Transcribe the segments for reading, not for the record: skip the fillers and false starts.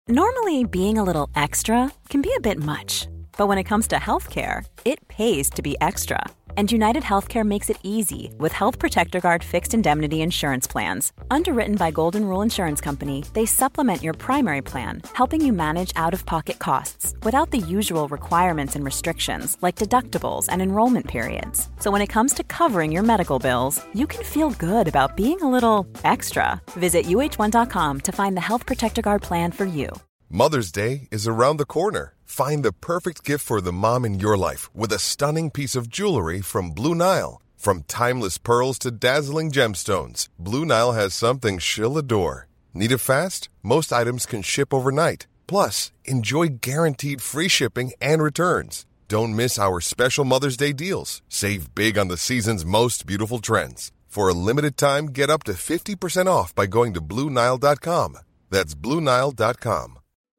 Normally, being a little extra can be a bit much, but when it comes to healthcare, it pays to be extra. And United Healthcare makes it easy with Health Protector Guard fixed indemnity insurance plans. Underwritten by Golden Rule Insurance Company, they supplement your primary plan, helping you manage out-of-pocket costs without the usual requirements and restrictions like deductibles and enrollment periods. So when it comes to covering your medical bills, you can feel good about being a little extra. Visit uh1.com to find the Health Protector Guard plan for you. Mother's Day is around the corner. Find the perfect gift for the mom in your life with a stunning piece of jewelry from Blue Nile. From timeless pearls to dazzling gemstones, Blue Nile has something she'll adore. Need it fast? Most items can ship overnight. Plus, enjoy guaranteed free shipping and returns. Don't miss our special Mother's Day deals. Save big on the season's most beautiful trends. For a limited time, get up to 50% off by going to BlueNile.com. That's BlueNile.com.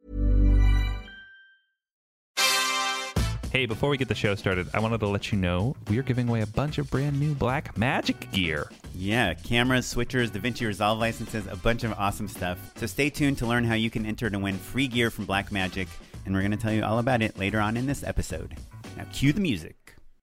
Hey, before we get the show started, I wanted to let you know we are giving away a bunch of brand new Blackmagic gear. Yeah, cameras, switchers, DaVinci Resolve licenses, a bunch of awesome stuff. So stay tuned to learn how you can enter to win free gear from Blackmagic, and we're going to tell you all about it later on in this episode. Now cue the music.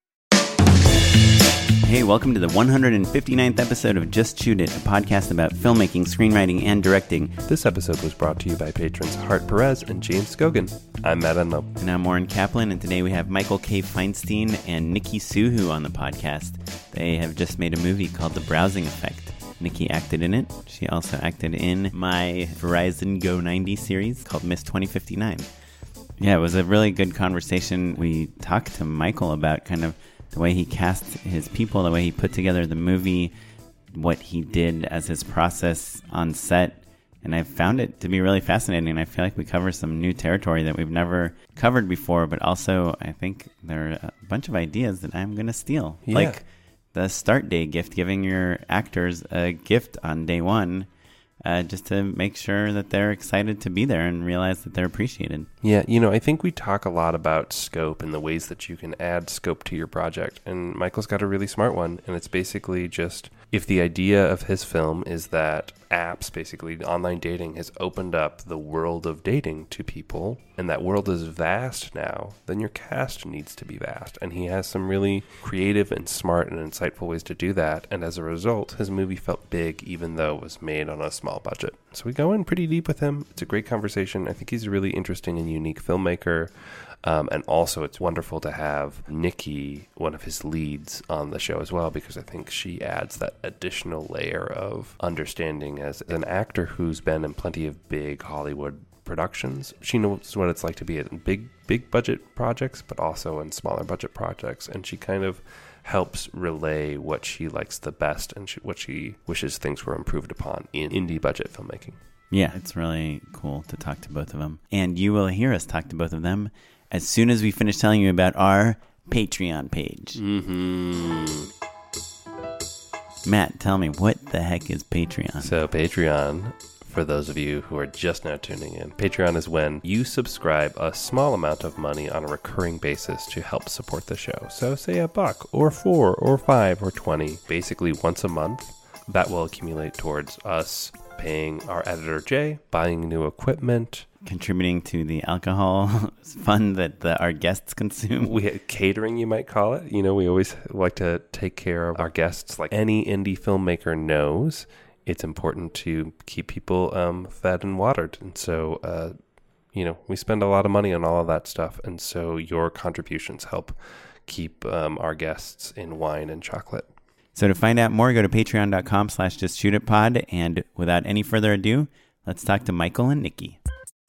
Hey, welcome to the 159th episode of Just Shoot It, a podcast about filmmaking, screenwriting, and directing. This episode was brought to you by patrons Hart Perez and James Scogan. I'm Matt Enlow. And I'm Warren Kaplan, and today we have Michael K. Feinstein and Nikki Suhu on the podcast. They have just made a movie called The Browsing Effect. Nikki acted in it. She also acted in my Verizon Go 90 series called Miss 2059. Yeah, it was a really good conversation. We talked to Michael about kind of the way he cast his people, the way he put together the movie, what he did as his process on set. And I found it to be really fascinating. I feel like we cover some new territory that we've never covered before, but also I think there are a bunch of ideas that I'm going to steal. Yeah. Like the start day gift, giving your actors a gift on day one, just to make sure that they're excited to be there and realize that they're appreciated. Yeah, I think we talk a lot about scope and the ways that you can add scope to your project. And Michael's got a really smart one. And it's basically just, if the idea of his film is that apps, basically online dating, has opened up the world of dating to people, and that world is vast now, then your cast needs to be vast. And he has some really creative and smart and insightful ways to do that. And as a result, his movie felt big, even though it was made on a small budget. So we go in pretty deep with him. It's a great conversation. I think he's a really interesting and unique filmmaker. And also, it's wonderful to have Nikki, one of his leads, on the show as well, because I think she adds that additional layer of understanding as an actor who's been in plenty of big Hollywood productions. She knows what it's like to be in big budget projects, but also in smaller budget projects. And she kind of helps relay what she likes the best and what she wishes things were improved upon in indie budget filmmaking. Yeah, it's really cool to talk to both of them. And you will hear us talk to both of them as soon as we finish telling you about our Patreon page. Mm-hmm. Matt, tell me, what the heck is Patreon? So Patreon, for those of you who are just now tuning in, Patreon is when you subscribe a small amount of money on a recurring basis to help support the show. So say $1 or $4 or $5 or $20, basically once a month. That will accumulate towards us paying our editor Jay, buying new equipment, contributing to the alcohol fund that our guests consume. Catering, you might call it. We always like to take care of our guests. Like any indie filmmaker knows, it's important to keep people fed and watered. And so, we spend a lot of money on all of that stuff. And so your contributions help keep our guests in wine and chocolate. So to find out more, go to patreon.com/justshootitpod. And without any further ado, let's talk to Michael and Nikki.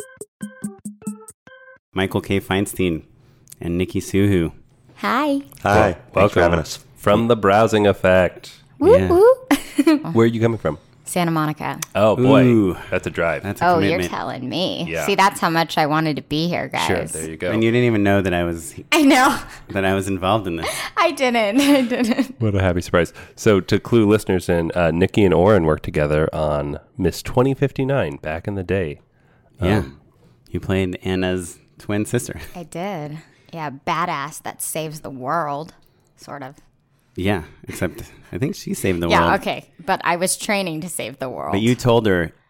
Michael K. Feinstein and Nikki Suhu. Hi. Hi. Thanks Welcome. for having us. From The Browsing Effect. Woo Yeah. woo. Where are you coming from? Santa Monica. Oh, boy. Ooh. That's a drive. That's a Oh, commitment. you're telling me. Yeah. See, that's how much I wanted to be here, guys. Sure, there you go. And you didn't even know that I was I know. involved in this. I didn't. What a happy surprise. So to clue listeners in, Nikki and Oren worked together on Miss 2059 back in the day. Yeah. You played Anna's twin sister. I did. Yeah, badass that saves the world, sort of. Yeah, except I think she saved the Yeah, world. okay. But I was training to save the world. But you told her,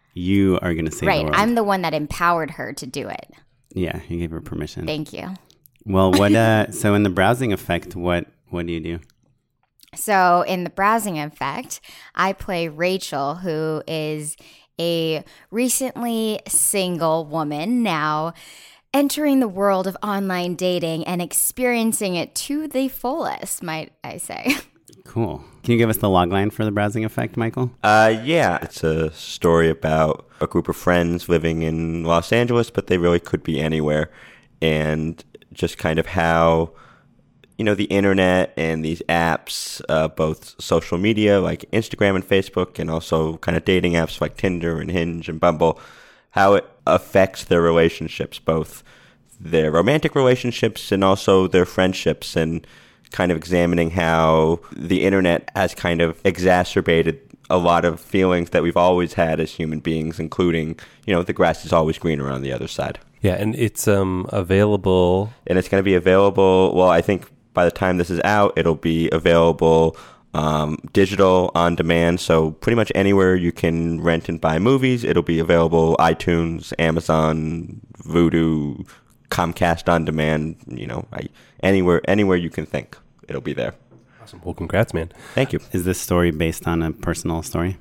you are going to save the Right. world. I'm the one that empowered her to do it. Yeah, you gave her permission. Thank you. Well, what? So in the browsing effect, what do you do? So in the browsing effect, I play Rachel, who is a recently single woman now entering the world of online dating and experiencing it to the fullest, might I say. Cool. Can you give us the logline for the browsing effect, Michael? Yeah, it's a story about a group of friends living in Los Angeles, but they really could be anywhere. And just kind of how, the internet and these apps, both social media like Instagram and Facebook, and also kind of dating apps like Tinder and Hinge and Bumble, how it affects their relationships, both their romantic relationships and also their friendships, and kind of examining how the internet has kind of exacerbated a lot of feelings that we've always had as human beings, including, the grass is always greener on the other side. Yeah, and it's available. And it's going to be available, well, I think by the time this is out, it'll be available digital on demand. So pretty much anywhere you can rent and buy movies, it'll be available. iTunes, Amazon, Vudu, Comcast on demand, anywhere you can think, it'll be there. Awesome. Well, congrats, man. Thank you. Is this story based on a personal story?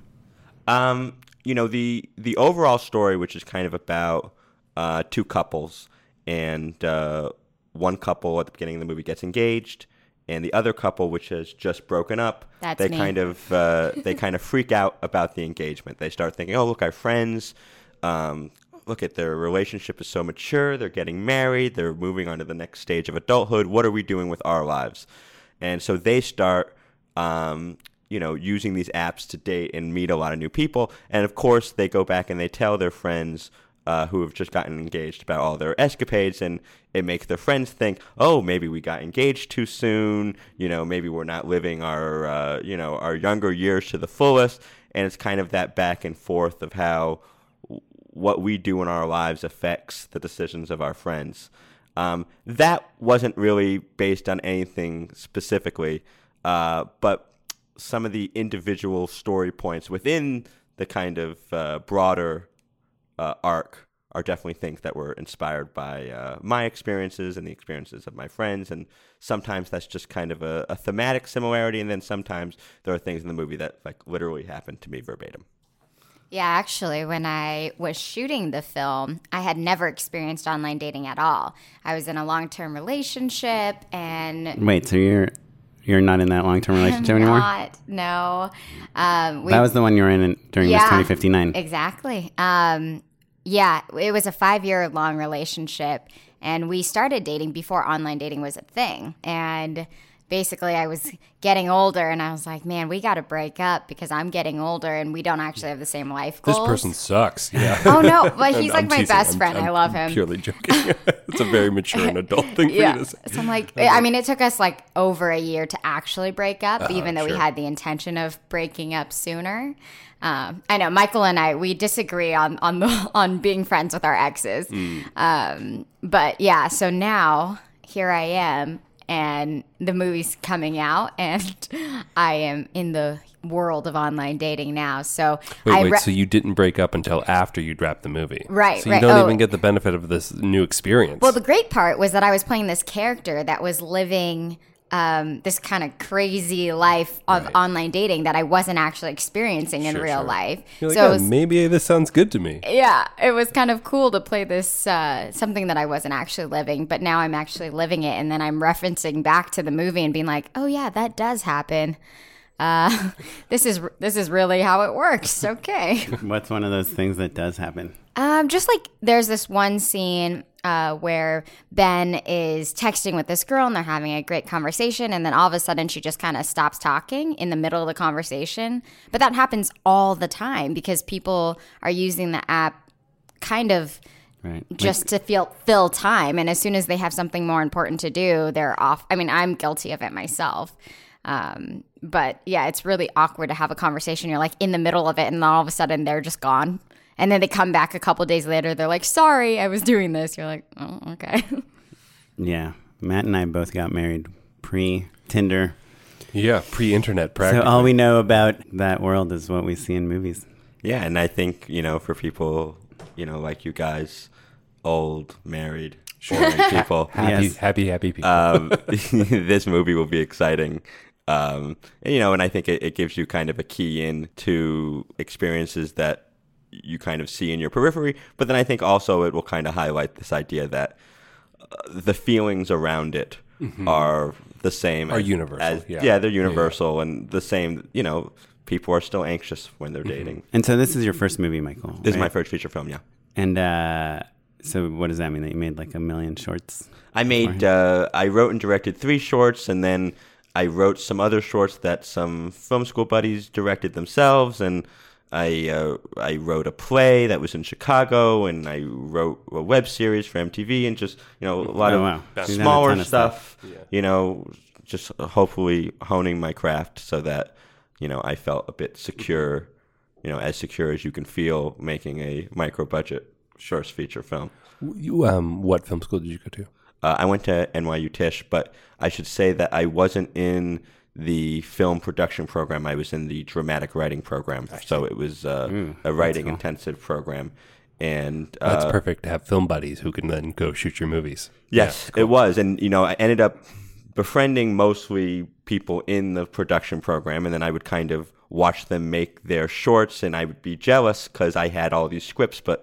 The overall story, which is kind of about two couples, and one couple at the beginning of the movie gets engaged, and the other couple, which has just broken up, That's they me. kind of freak out about the engagement. They start thinking, oh, look, our friends, look at their relationship is so mature. They're getting married. They're moving on to the next stage of adulthood. What are we doing with our lives? And so they start, using these apps to date and meet a lot of new people. And of course, they go back and they tell their friends who have just gotten engaged about all their escapades, and it makes their friends think, oh, maybe we got engaged too soon. Maybe we're not living our, our younger years to the fullest. And it's kind of that back and forth of how what we do in our lives affects the decisions of our friends. That wasn't really based on anything specifically, but some of the individual story points within the kind of broader arc are definitely things that were inspired by my experiences and the experiences of my friends. And sometimes that's just kind of a thematic similarity, and then sometimes there are things in the movie that literally happened to me verbatim. Yeah, actually, when I was shooting the film, I had never experienced online dating at all. I was in a long-term relationship, and Wait, so you're not in that long-term relationship anymore? No. That was the one you were in during this 2059. Exactly. Yeah, it was a 5-year-long relationship, and we started dating before online dating was a thing. And basically, I was getting older, and I was like, man, we got to break up because I'm getting older, and we don't actually have the same life goals. This person sucks. Yeah. Oh, no, but he's I'm like my teasing. best friend. I love him. Purely joking. It's a very mature and adult thing for you to say. So I'm like, I mean, it took us over a year to actually break up, even though we sure. had the intention of breaking up sooner. I know Michael and I, we disagree on being friends with our exes. But yeah, so now here I am, and the movie's coming out, and I am in the world of online dating now. So So you didn't break up until after you'd wrapped the movie. Right, So you right. don't even get the benefit of this new experience. Well, the great part was that I was playing this character that was living this kind of crazy life of online dating that I wasn't actually experiencing in real life. You're like, so yeah, it was, maybe this sounds good to me. yeah, it was kind of cool to play this something that I wasn't actually living, but now I'm actually living it, and then I'm referencing back to the movie and being like, oh yeah, that does happen. This is really how it works. Okay. What's one of those things that does happen? Just like there's this one scene where Ben is texting with this girl and they're having a great conversation, and then all of a sudden she just kind of stops talking in the middle of the conversation. But that happens all the time because people are using the app kind of just to fill time, and as soon as they have something more important to do, they're off. I mean, I'm guilty of it myself. But yeah, it's really awkward to have a conversation. You're like in the middle of it, and then all of a sudden they're just gone. And then they come back a couple days later. They're like, sorry, I was doing this. You're like, oh, okay. Yeah. Matt and I both got married pre-Tinder. Yeah, pre-internet So practically. all we know about that world is what we see in movies. Yeah, and I think, for people, like you guys, old, married, boring people, happy people. this movie will be exciting. And I think it gives you kind of a key in to experiences that you kind of see in your periphery. But then I think also it will kind of highlight this idea that the feelings around it are the same. Are universal. They're universal and the same, people are still anxious when they're dating. And so this is your first movie, Michael? This is my first feature film, yeah. And so what does that mean? That you made like 1 million shorts? I wrote and directed 3 shorts, and then I wrote some other shorts that some film school buddies directed themselves, and I wrote a play that was in Chicago, and I wrote a web series for MTV, and just a lot of smaller stuff. Just hopefully honing my craft so that I felt a bit secure, as secure as you can feel making a micro budget first feature film. What film school did you go to? I went to NYU Tisch, but I should say that I wasn't in the film production program. I was in the dramatic writing program. So it was a writing intensive program. And that's perfect to have film buddies who can then go shoot your movies. Yes, cool. It was. And, I ended up befriending mostly people in the production program. And then I would kind of watch them make their shorts, and I would be jealous because I had all these scripts, but,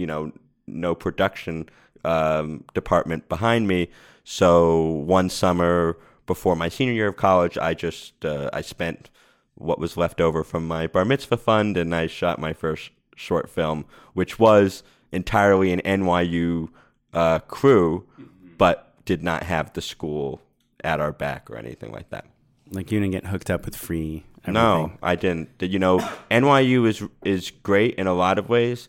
no production department behind me. So one summer before my senior year of college, I just I spent what was left over from my bar mitzvah fund, and I shot my first short film, which was entirely an NYU crew, but did not have the school at our back or anything like that. Like you didn't get hooked up with free everything? No, I didn't. NYU is great in a lot of ways,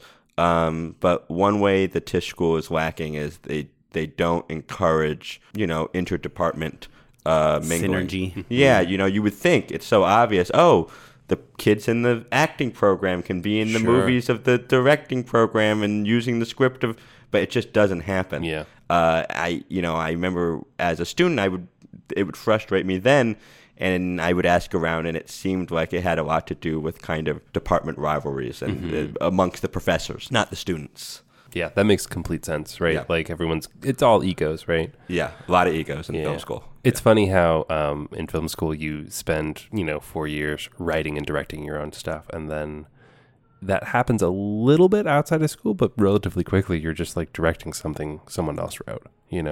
but one way the Tisch school is lacking is they don't encourage, interdepartment mingling. Synergy. Yeah, you would think it's so obvious. Oh, the kids in the acting program can be in the movies of the directing program and using the script but it just doesn't happen. Yeah. I remember as a student, it would frustrate me then, and I would ask around, and it seemed like it had a lot to do with kind of department rivalries and amongst the professors, not the students. Yeah, that makes complete sense, right? Yeah. Like it's all egos, right? Yeah, a lot of egos in film school. It's funny how in film school you spend, 4 years writing and directing your own stuff, and then that happens a little bit outside of school, but relatively quickly you're just like directing something someone else wrote,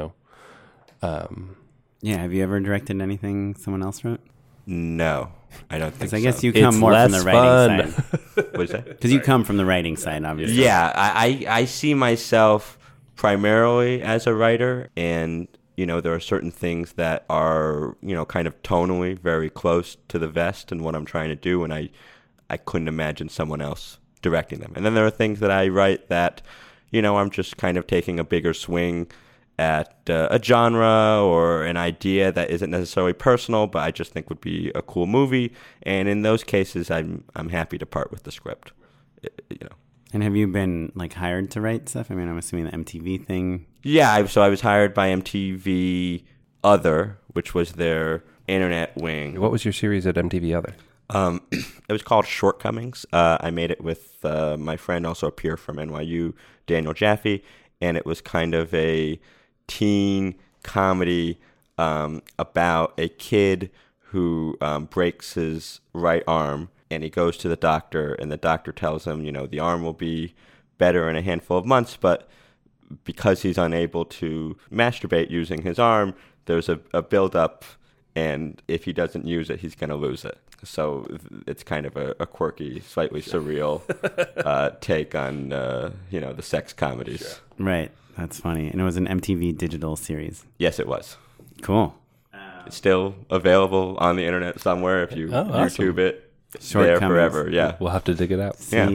Yeah, have you ever directed anything someone else wrote? No, I don't think so. I guess you come more from the writing side. What is that? Because you come from the writing side, obviously. Yeah, I see myself primarily as a writer, and, there are certain things that are, kind of tonally very close to the vest and what I'm trying to do, and I couldn't imagine someone else directing them. And then there are things that I write that, I'm just kind of taking a bigger swing at a genre or an idea that isn't necessarily personal, but I just think would be a cool movie. And in those cases, I'm happy to part with the script. And have you been like hired to write stuff? I mean, I'm assuming the MTV thing. Yeah, so I was hired by MTV Other, which was their internet wing. What was your series at MTV Other? It was called Shortcomings. I made it with my friend, also a peer from NYU, Daniel Jaffe, and it was kind of a teen comedy about a kid who breaks his right arm, and he goes to the doctor, and the doctor tells him, the arm will be better in a handful of months, but because he's unable to masturbate using his arm, there's a buildup, and if he doesn't use it, he's going to lose it. So it's kind of a quirky, slightly surreal take on, the sex comedies. Right. That's funny. And it was an MTV digital series. Yes, it was. Cool. It's still available on the internet somewhere if you YouTube it. There forever, yeah. We'll have to dig it out.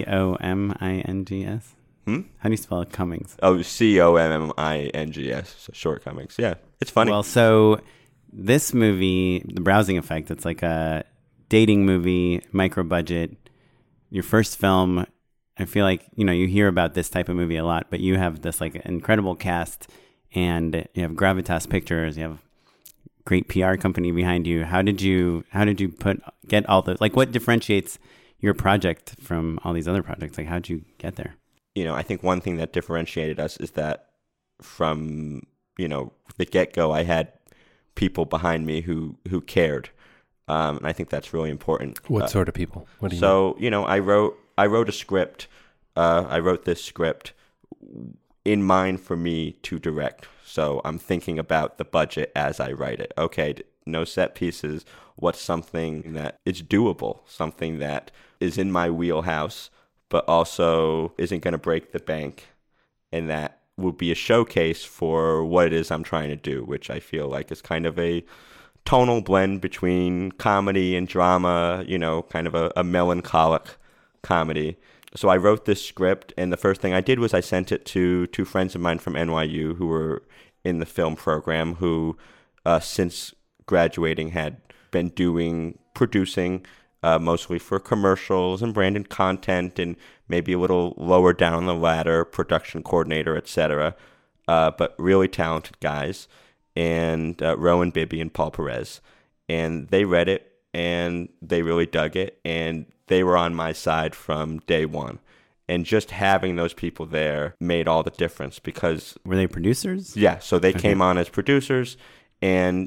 Comings? How do you spell Cummings? Oh, Commings. So Shortcomings. Yeah, it's funny. Well, so this movie, The Browsing Effect, it's like a dating movie, micro budget. Your first film. I feel like, you hear about this type of movie a lot, but you have this like incredible cast, and you have Gravitas Pictures, you have a great PR company behind you. How did you get all the, like, what differentiates, your project from all these other projects? Like, how'd you get there? I think one thing that differentiated us is that from, the get-go, I had people behind me who cared. And I think that's really important. What sort of people? What do you mean? I wrote a script. I wrote this script in mind for me to direct. So I'm thinking about the budget as I write it. Okay, no set pieces. What's something that is doable, something that is in my wheelhouse, but also isn't going to break the bank, and that will be a showcase for what it is I'm trying to do, which I feel like is kind of a tonal blend between comedy and drama, kind of a melancholic comedy. So I wrote this script, and the first thing I did was I sent it to two friends of mine from NYU who were in the film program, who since graduating had been producing mostly for commercials and branded content, and maybe a little lower down the ladder, production coordinator, etc. But really talented guys, and Rowan Bibby and Paul Perez. And they read it, and they really dug it, and they were on my side from day one. And just having those people there made all the difference, because... Were they producers? Yeah, so they came on as producers, and,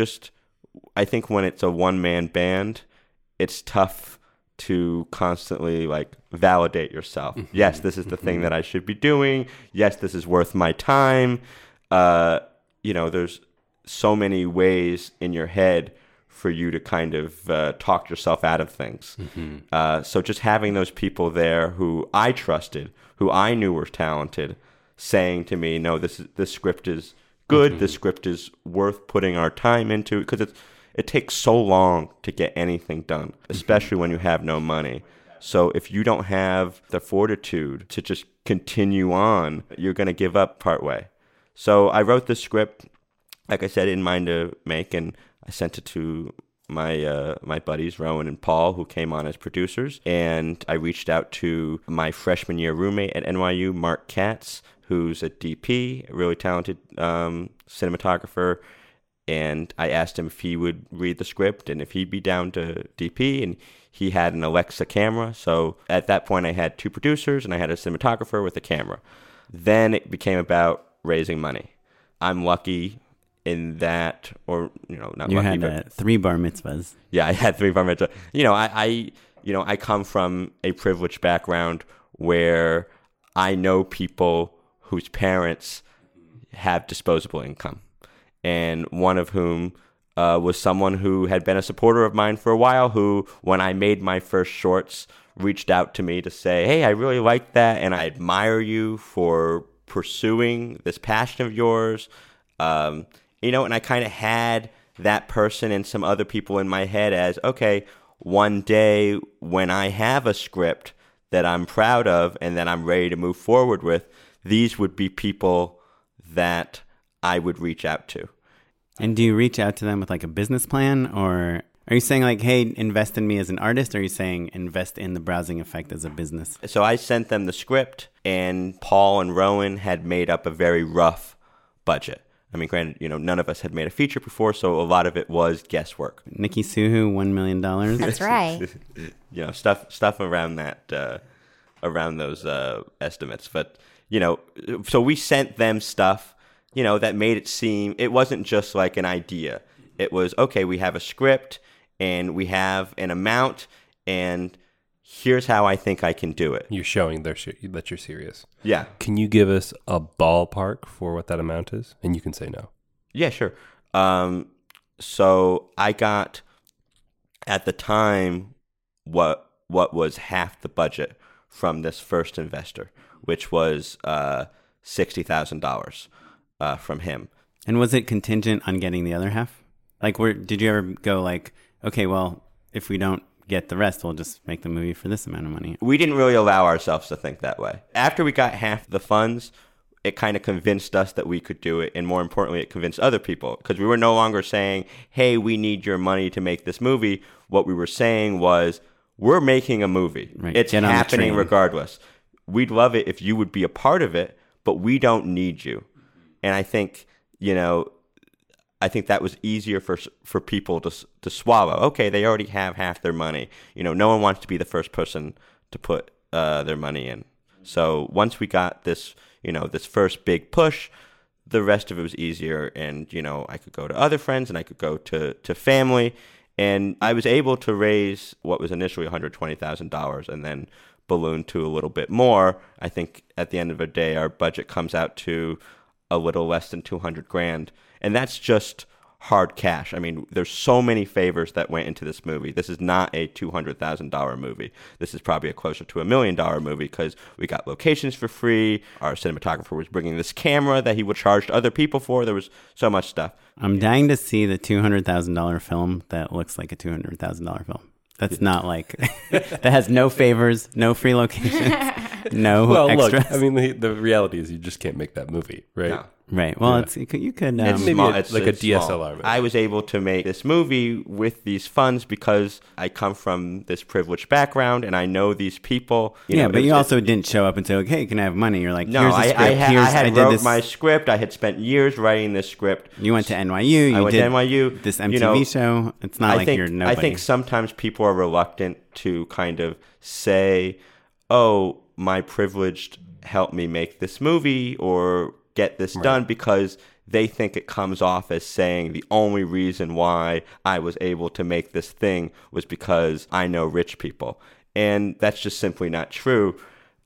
I think when it's a one-man band, it's tough to constantly, validate yourself. Mm-hmm. Yes, this is the thing that I should be doing. Yes, this is worth my time. There's so many ways in your head for you to kind of talk yourself out of things. Mm-hmm. So just having those people there who I trusted, who I knew were talented, saying to me, no, this script is good. Mm-hmm. This script is worth putting our time into, because it takes so long to get anything done, especially when you have no money. So if you don't have the fortitude to just continue on, you're going to give up partway. So I wrote the script, like I said, in mind to make, and I sent it to my buddies, Rowan and Paul, who came on as producers. And I reached out to my freshman year roommate at NYU, Mark Katz, who's a DP, a really talented cinematographer. And I asked him if he would read the script and if he'd be down to DP. And he had an Alexa camera. So at that point, I had two producers and I had a cinematographer with a camera. Then it became about raising money. I'm lucky in that, or, not you lucky. You had 3 bar mitzvahs. Yeah, I had 3 bar mitzvahs. I come from a privileged background where I know people whose parents have disposable income. And one of whom was someone who had been a supporter of mine for a while, who, when I made my first shorts, reached out to me to say, hey, I really like that, and I admire you for pursuing this passion of yours. And I kind of had that person and some other people in my head as, okay, one day when I have a script that I'm proud of and that I'm ready to move forward with, these would be people that I would reach out to. And do you reach out to them with a business plan, or are you saying hey, invest in me as an artist, or are you saying invest in the Browsing Effect as a business? So I sent them the script, and Paul and Rowan had made up a very rough budget. I mean, granted, none of us had made a feature before, so a lot of it was guesswork. Nikki Suhu, $1 million. That's right. Stuff around that, around those estimates. But so we sent them stuff, that made it seem, it wasn't just like an idea. It was, okay, we have a script and we have an amount, and here's how I think I can do it. You're showing that you're serious. Yeah. Can you give us a ballpark for what that amount is? And you can say no. Yeah, sure. So I got, at the time, what was half the budget from this first investor, which was $60,000 from him. And was it contingent on getting the other half? Did you ever go okay, well, if we don't get the rest, we'll just make the movie for this amount of money? We didn't really allow ourselves to think that way. After we got half the funds, it kind of convinced us that we could do it. And more importantly, it convinced other people, because we were no longer saying, hey, we need your money to make this movie. What we were saying was, we're making a movie. Right. It's happening regardless. We'd love it if you would be a part of it, but we don't need you. And I think, I think that was easier for people to swallow. Okay, they already have half their money. No one wants to be the first person to put their money in. So once we got this, this first big push, the rest of it was easier. And, I could go to other friends and I could go to family. And I was able to raise what was initially $120,000 and then balloon to a little bit more. I think at the end of the day, our budget comes out to a little less than $200,000. And that's just hard cash. I mean, there's so many favors that went into this movie. This is not a $200,000 movie. This is probably a closer to $1 million movie because we got locations for free. Our cinematographer was bringing this camera that he would charge other people for. There was so much stuff. I'm dying to see the $200,000 film that looks like a $200,000 film. That's not like that has no favors, no free locations, no extras. Look, I mean, the reality is you just can't make that movie, right? No. Right. Well, you could. It's maybe small. like a DSLR small. movie. I was able to make this movie with these funds because I come from this privileged background and I know these people. But you also didn't show up and say, "Okay, can I have money?" You're like, no, "Here's a script. I had wrote my script. I had spent years writing this script. You went to NYU. I went to NYU. This MTV show. It's not like you're nobody. I think sometimes people are reluctant to kind of say, "Oh, my privilege helped me make this movie or get this done," because they think it comes off as saying the only reason why I was able to make this thing was because I know rich people. And that's just simply not true.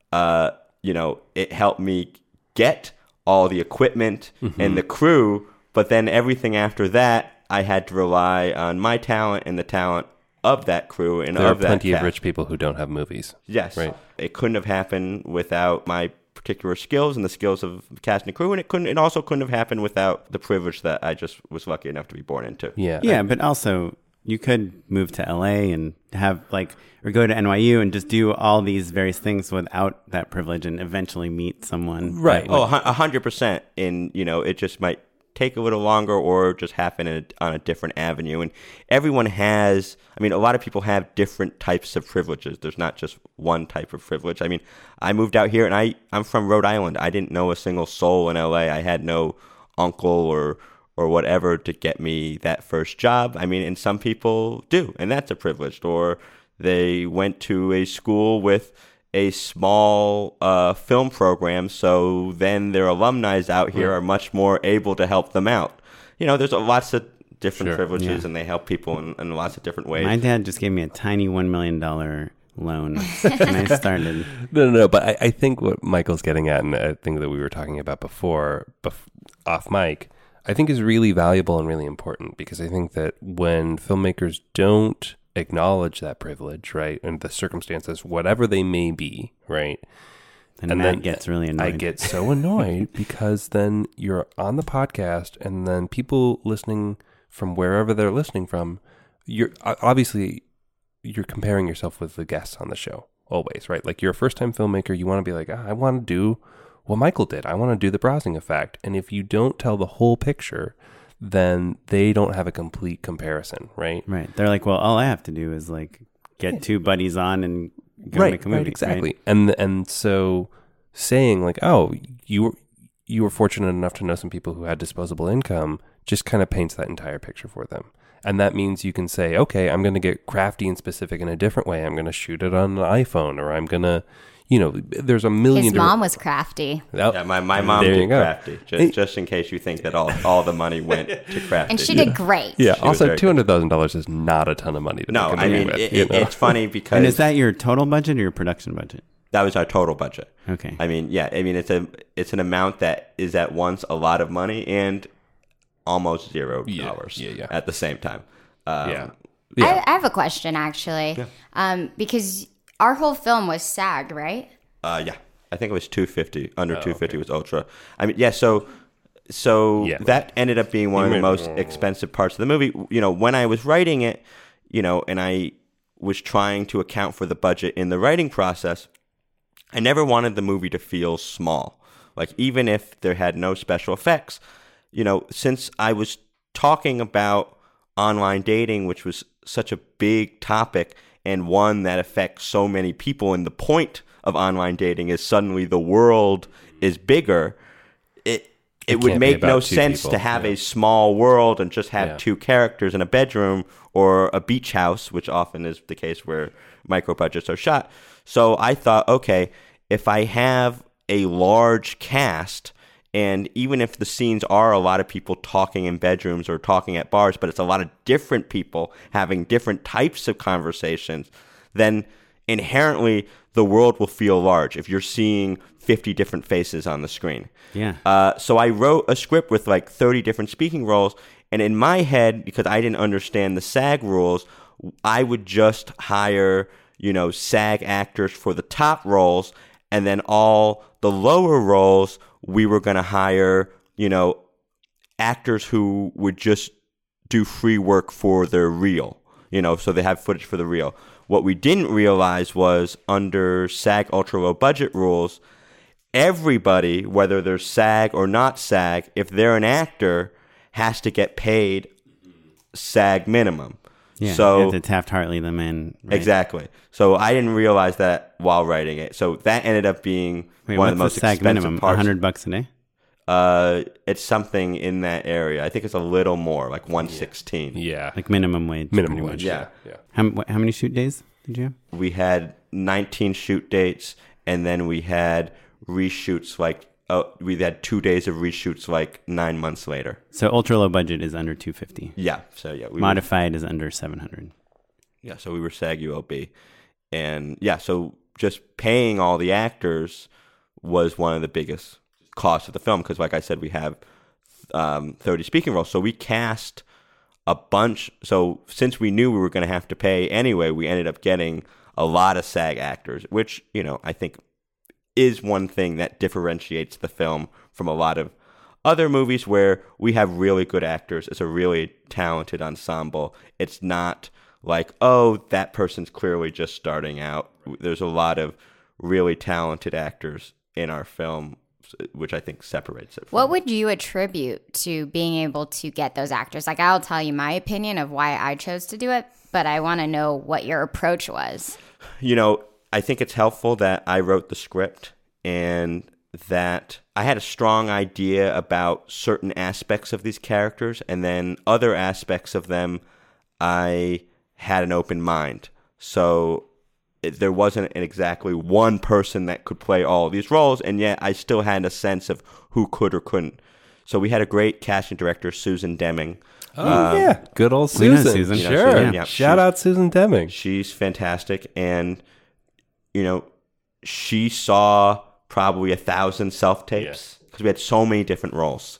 It helped me get all the equipment and the crew, but then everything after that, I had to rely on my talent and the talent of that crew and there of are that plenty cast. of rich people who don't have movies. Yes. Right. It couldn't have happened without my particular skills and the skills of the cast and crew, and it also couldn't have happened without the privilege that I just was lucky enough to be born into. Yeah, but also you could move to LA and have or go to NYU and just do all these various things without that privilege and eventually meet someone. Right. 100%. And, it just might take a little longer or just happen on a different avenue. And everyone has, a lot of people have different types of privileges. There's not just one type of privilege. I moved out here and I'm from Rhode Island. I didn't know a single soul in LA. I had no uncle or whatever to get me that first job. And some people do, and that's a privilege. Or they went to a school with a small film program, so then their alumni out here are much more able to help them out. There's lots of different privileges, and they help people in lots of different ways. My dad just gave me a tiny $1 million loan when I started. No, but I think what Michael's getting at, and I think that we were talking about before, off mic, I think is really valuable and really important, because I think that when filmmakers don't acknowledge that privilege, right, and the circumstances, whatever they may be, right, and then gets really annoyed. I get so annoyed because then you're on the podcast, and then people listening from wherever they're listening from, you're comparing yourself with the guests on the show always, right? Like, you're a first-time filmmaker, you want to be like, I want to do what Michael did. I want to do the Browsing Effect, and if you don't tell the whole picture, then they don't have a complete comparison, right? Right. They're like, well, all I have to do is get two buddies on and go make a movie. Right, exactly. Right? And so saying oh, you were fortunate enough to know some people who had disposable income just kind of paints that entire picture for them. And that means you can say, okay, I'm going to get crafty and specific in a different way. I'm going to shoot it on an iPhone, or I'm going to, there's a million. His mom was crafty. Yeah, my mom did crafty. Just in case you think that all the money went to crafty. And she did great. Yeah. Also, $200,000 is not a ton of money to make a movie with. It's funny because. And is that your total budget or your production budget? That was our total budget. Okay. It's an amount that is at once a lot of money and almost $0 at the same time. I have a question, actually. Yeah. Because our whole film was SAG, right? Yeah. I think it was 250. Under 250 was Ultra. So that ended up being one of the most expensive parts of the movie. When I was writing it, and I was trying to account for the budget in the writing process, I never wanted the movie to feel small. Even if there had no special effects, since I was talking about online dating, which was such a big topic and one that affects so many people, and the point of online dating is suddenly the world is bigger, it would can't be make about no two sense people. to have Yeah. a small world and just have Yeah. two characters in a bedroom or a beach house, which often is the case where micro budgets are shot. So I thought, okay, if I have a large cast, and even if the scenes are a lot of people talking in bedrooms or talking at bars, but it's a lot of different people having different types of conversations, then inherently the world will feel large if you're seeing 50 different faces on the screen. Yeah. So I wrote a script with like 30 different speaking roles, and in my head, because I didn't understand the SAG rules, I would just hire, SAG actors for the top roles, and then all the lower roles, we were going to hire, actors who would just do free work for their reel, so they have footage for the reel. What we didn't realize was under SAG ultra low budget rules, everybody, whether they're SAG or not SAG, if they're an actor, has to get paid SAG minimum. Yeah. So you have to Taft-Hartley them in. Right? Exactly. So I didn't realize that while writing it. So that ended up being Wait, one of the what's most the SAG expensive minimum? parts. $100 a day? It's something in that area. I think it's a little more, like 116. Yeah. Like minimum wage. Minimum pretty wage. much. Yeah. How many shoot days did you have? We had 19 shoot dates, and then we had reshoots we had 2 days of reshoots like 9 months later. So ultra low budget is under 250. Yeah. So yeah, Modified is under 700. So we were SAG ULB. And yeah, so just paying all the actors was one of the biggest costs of the film because, like I said, we have 30 speaking roles. So we cast a bunch. So since we knew we were going to have to pay anyway, we ended up getting a lot of SAG actors, which, I think is one thing that differentiates the film from a lot of other movies where we have really good actors. It's a really talented ensemble. It's not like, oh, that person's clearly just starting out. There's a lot of really talented actors in our film, which I think separates it. What would you attribute to being able to get those actors? Like, I'll tell you my opinion of why I chose to do it, but I want to know what your approach was. I think it's helpful that I wrote the script and that I had a strong idea about certain aspects of these characters, and then other aspects of them I had an open mind. So there wasn't exactly one person that could play all of these roles, and yet I still had a sense of who could or couldn't. So we had a great casting director, Susan Deming. Yeah. Good old We know Susan. Susan. Sure. Yeah. Shout out Susan Deming. She's fantastic, and she saw probably 1,000 self-tapes because we had so many different roles.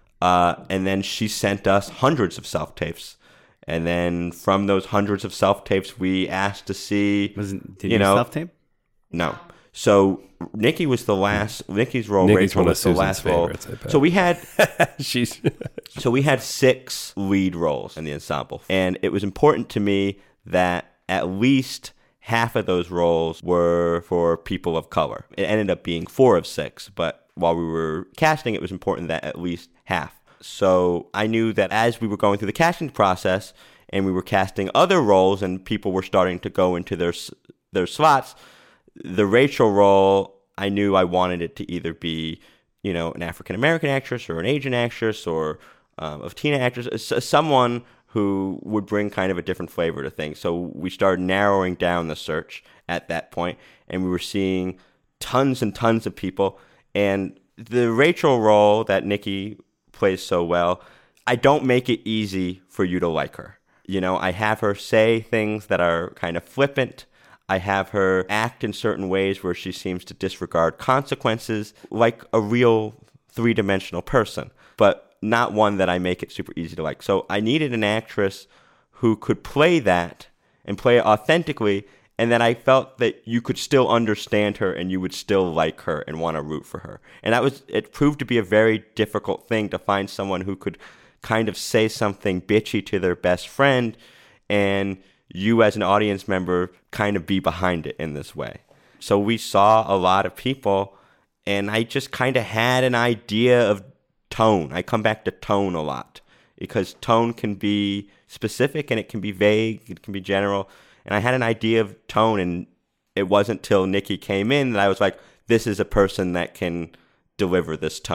And then she sent us hundreds of self-tapes. And then from those hundreds of self-tapes, we asked to see... Did you self-tape? No. So Nikki was the last... Nikki's role, Nikki's Rachel, one of was the Susan's last role. favorites, I bet. So we had... She's So we had 6 lead roles in the ensemble. And it was important to me that at least half of those roles were for people of color. It ended up being 4 of 6, but while we were casting, it was important that at least half. So I knew that as we were going through the casting process and we were casting other roles and people were starting to go into their slots, the Rachel role, I knew I wanted it to either be, an African-American actress or an Asian actress or a Latina actress, someone who would bring kind of a different flavor to things. So we started narrowing down the search at that point, and we were seeing tons and tons of people. And the Rachel role that Nikki plays so well, I don't make it easy for you to like her. I have her say things that are kind of flippant. I have her act in certain ways where she seems to disregard consequences like a real three-dimensional person, but not one that I make it super easy to like. So I needed an actress who could play that and play it authentically, and that I felt that you could still understand her and you would still like her and want to root for her. And it proved to be a very difficult thing to find someone who could kind of say something bitchy to their best friend and you as an audience member kind of be behind it in this way. So we saw a lot of people, and I just kind of had an idea of tone. I come back to tone a lot because tone can be specific and it can be vague, it can be general. And I had an idea of tone, and it wasn't till Nikki came in that I was like, this is a person that can deliver this tone.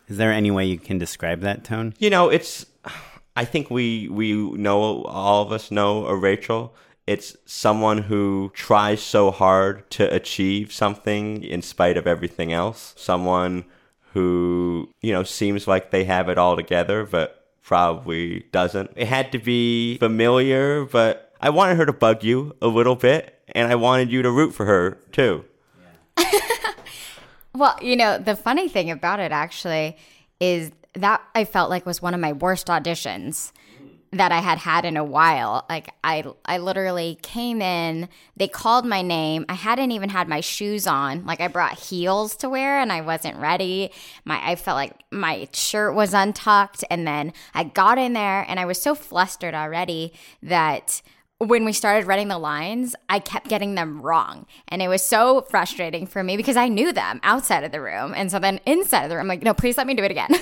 Is there any way you can describe that tone? I think we know, all of us know a Rachel. It's someone who tries so hard to achieve something in spite of everything else. Someone who, seems like they have it all together, but probably doesn't. It had to be familiar, but I wanted her to bug you a little bit, and I wanted you to root for her, too. Well, the funny thing about it actually is that I felt like was one of my worst auditions that I had in a while. Like I literally came in, they called my name. I hadn't even had my shoes on. Like I brought heels to wear and I wasn't ready. I felt like my shirt was untucked, and then I got in there and I was so flustered already that when we started writing the lines, I kept getting them wrong. And it was so frustrating for me because I knew them outside of the room. And so then inside of the room, I'm like, no, please let me do it again.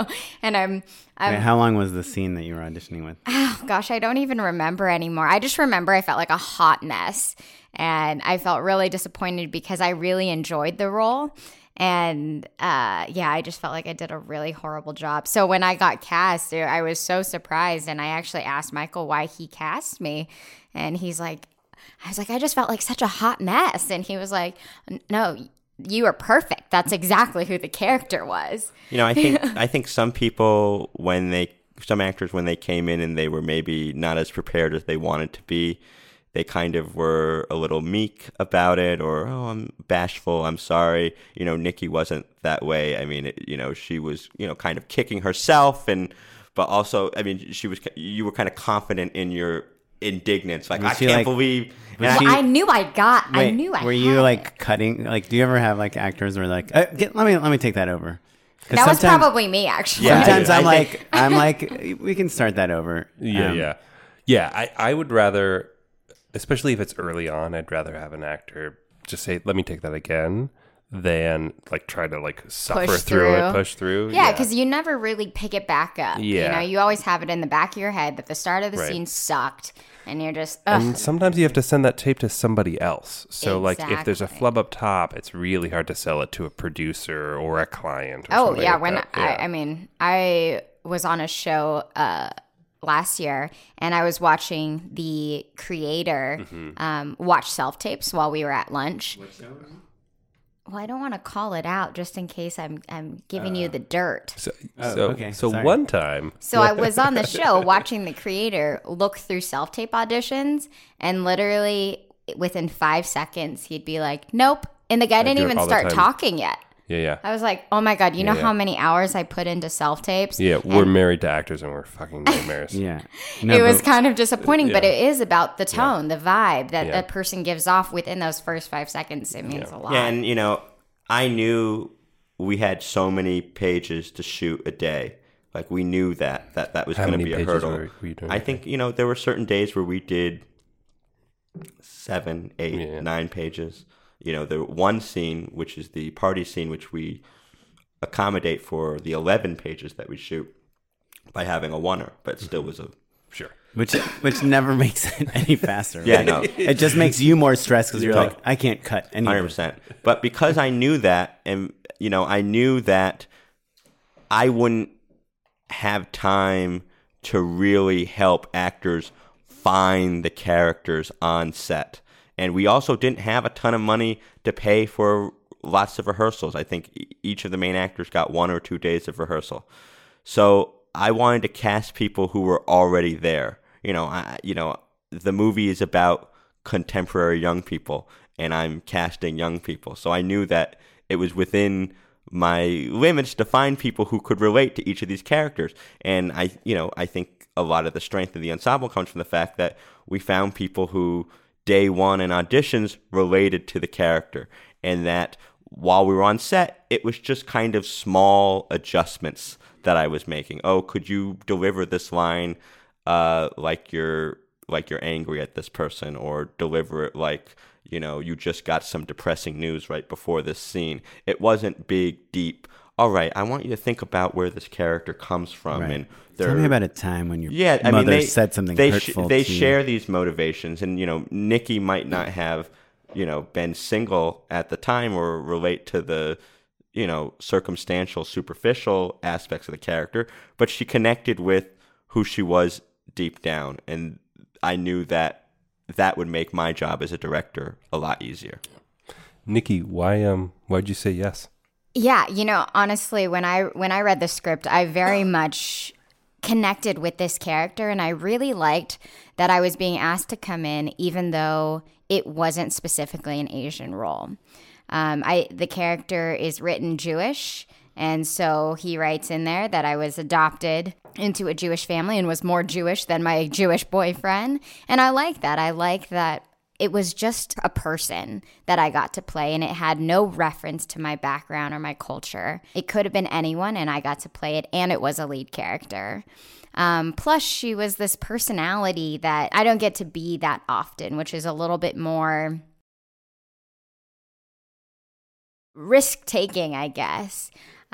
And Wait, how long was the scene that you were auditioning with? Oh, gosh, I don't even remember anymore. I just remember I felt like a hot mess. And I felt really disappointed because I really enjoyed the role. And I just felt like I did a really horrible job. So when I got cast, I was so surprised. And I actually asked Michael why he cast me. And I was like, I just felt like such a hot mess. And he was like, no, you are perfect. That's exactly who the character was. I think some people, some actors, when they came in and they were maybe not as prepared as they wanted to be, they kind of were a little meek about it, or, oh, I'm bashful, I'm sorry. Nikki wasn't that way. I mean, she was, kind of kicking herself, but also, I mean, you were kind of confident in your indignance. Like, I can't believe. I knew I knew I Were you like cutting? Like, do you ever have like actors where like, let me take that over? That was probably me, actually. Yeah, sometimes I'm like, we can start that over. Yeah. I would rather, especially if it's early on, I'd rather have an actor just say, let me take that again, than like try to like suffer through it, push through. Yeah, because you never really pick it back up. Yeah. You always have it in the back of your head that the start of the scene sucked, and you're just, ugh. And sometimes you have to send that tape to somebody else. So like if there's a flub up top, it's really hard to sell it to a producer or a client. Or I was on a show last year, and I was watching the creator watch self-tapes while we were at lunch. What show? Well, I don't want to call it out just in case I'm giving you the dirt. So one time. So I was on the show watching the creator look through self-tape auditions, and literally within 5 seconds, he'd be like, nope. And the guy didn't even start talking yet. Yeah. I was like, oh my God, you know how many hours I put into self-tapes? Yeah, we're married to actors and we're fucking nightmares. Yeah. It was kind of disappointing, but it is about the tone, the vibe that a person gives off within those first 5 seconds. It means a lot. Yeah, and I knew we had so many pages to shoot a day. Like, we knew that was going to be a hurdle. Were you doing? I think, there were certain days where we did 7, 8, 9 pages. The one scene, which is the party scene, which we accommodate for the 11 pages that we shoot by having a oneer, but still was a... Sure. Which never makes it any faster. Yeah, no. It just makes you more stressed because you're like, I can't cut anything. 100%. But because I knew that, and, I knew that I wouldn't have time to really help actors find the characters on set. And we also didn't have a ton of money to pay for lots of rehearsals. I think each of the main actors got 1 or 2 days of rehearsal. So I wanted to cast people who were already there. The movie is about contemporary young people, and I'm casting young people. So I knew that it was within my limits to find people who could relate to each of these characters. And I think a lot of the strength of the ensemble comes from the fact that we found people who day one in auditions related to the character, and that while we were on set, it was just kind of small adjustments that I was making. Oh, could you deliver this line like you're angry at this person, or deliver it like, you just got some depressing news right before this scene. It wasn't big, deep, all right, I want you to think about where this character comes from. Right. And tell me about a time when your mother said something hurtful they to you. Share these motivations, and Nikki might not have been single at the time or relate to the circumstantial, superficial aspects of the character, but she connected with who she was deep down. And I knew that would make my job as a director a lot easier. Nikki, why'd you say yes? Yeah, honestly, when I read the script, I very much connected with this character, and I really liked that I was being asked to come in even though it wasn't specifically an Asian role. The character is written Jewish, and so he writes in there that I was adopted into a Jewish family and was more Jewish than my Jewish boyfriend. And I like that. I like that it was just a person that I got to play, and it had no reference to my background or my culture. It could have been anyone, and I got to play it, and it was a lead character. Plus, she was this personality that I don't get to be that often, which is a little bit more risk-taking, I guess.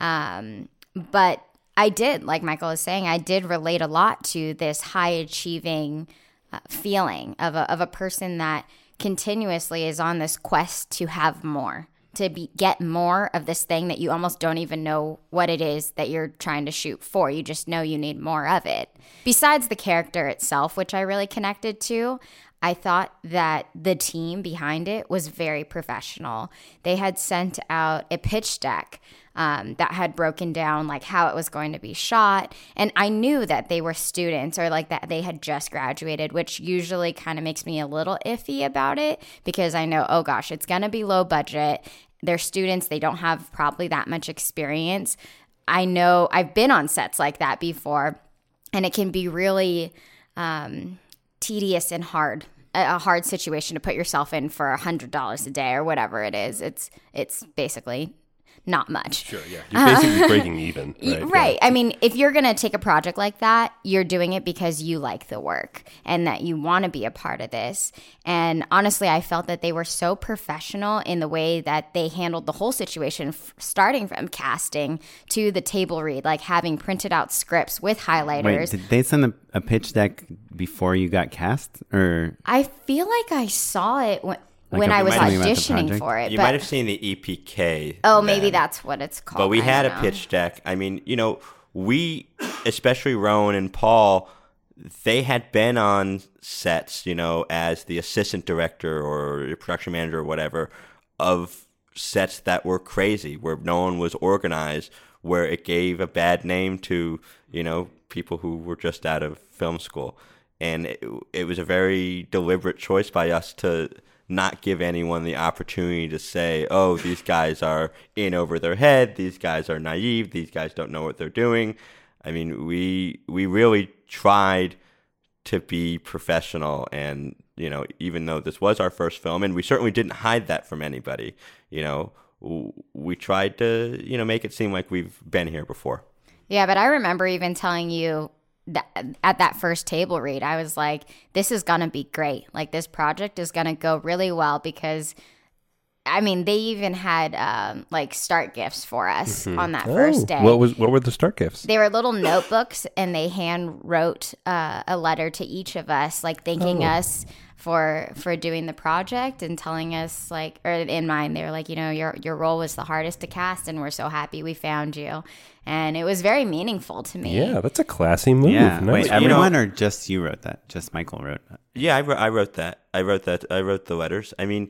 But I did, like Michael was saying, I did relate a lot to this high-achieving feeling of a person that continuously is on this quest to have more, to get more of this thing that you almost don't even know what it is that you're trying to shoot for. You just know you need more of it. Besides the character itself, which I really connected to, I thought that the team behind it was very professional. They had sent out a pitch deck that had broken down like how it was going to be shot. And I knew that they were students or like that they had just graduated, which usually kind of makes me a little iffy about it because I know, oh gosh, it's going to be low budget. They're students. They don't have probably that much experience. I know I've been on sets like that before, and it can be really tedious and a hard situation to put yourself in for $100 a day or whatever it is. It's basically not much. Sure, yeah. You're basically breaking even. Right. Yeah. I mean, if you're going to take a project like that, you're doing it because you like the work and that you want to be a part of this. And honestly, I felt that they were so professional in the way that they handled the whole situation, starting from casting to the table read, like having printed out scripts with highlighters. Wait, did they send a pitch deck before you got cast? Or I feel like I saw it when I was auditioning for it. You might have seen the EPK. Oh, maybe that's what it's called. But we had a pitch deck. I mean, we, especially Rowan and Paul, they had been on sets, as the assistant director or production manager or whatever, of sets that were crazy, where no one was organized, where it gave a bad name to, people who were just out of film school. And it was a very deliberate choice by us to not give anyone the opportunity to say, oh, these guys are in over their head, these guys are naive, these guys don't know what they're doing. I mean, we really tried to be professional, and, even though this was our first film, and we certainly didn't hide that from anybody, we tried to, make it seem like we've been here before. Yeah, but I remember even telling you at that first table read, I was like, this is going to be great. Like, this project is going to go really well because, I mean, they even had start gifts for us on that first day. What were the start gifts? They were little notebooks, and they hand wrote a letter to each of us, like thanking us for doing the project and telling us, like, or in mine, they were like, your role was the hardest to cast, and we're so happy we found you. And it was very meaningful to me. Yeah, that's a classy move. Yeah. Nice. Wait, everyone or just you wrote that? Just Michael wrote that? Yeah, I wrote that. I wrote the letters. I mean,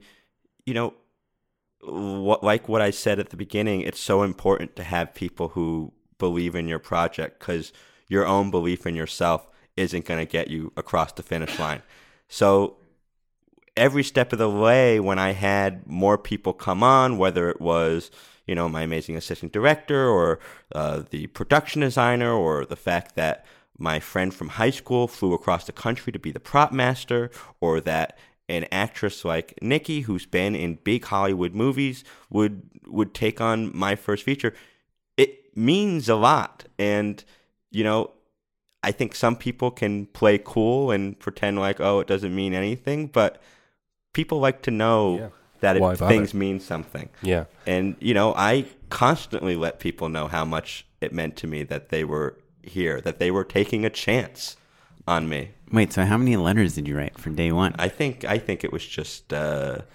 like what I said at the beginning, it's so important to have people who believe in your project, because your own belief in yourself isn't going to get you across the finish line. So every step of the way, when I had more people come on, whether it was, my amazing assistant director or the production designer, or the fact that my friend from high school flew across the country to be the prop master, or that an actress like Nikki, who's been in big Hollywood movies, would take on my first feature, it means a lot. And, I think some people can play cool and pretend like, oh, it doesn't mean anything, but people like to know that things mean something. Yeah. And, I constantly let people know how much it meant to me that they were here, that they were taking a chance on me. Wait, so how many letters did you write for day one? I think it was just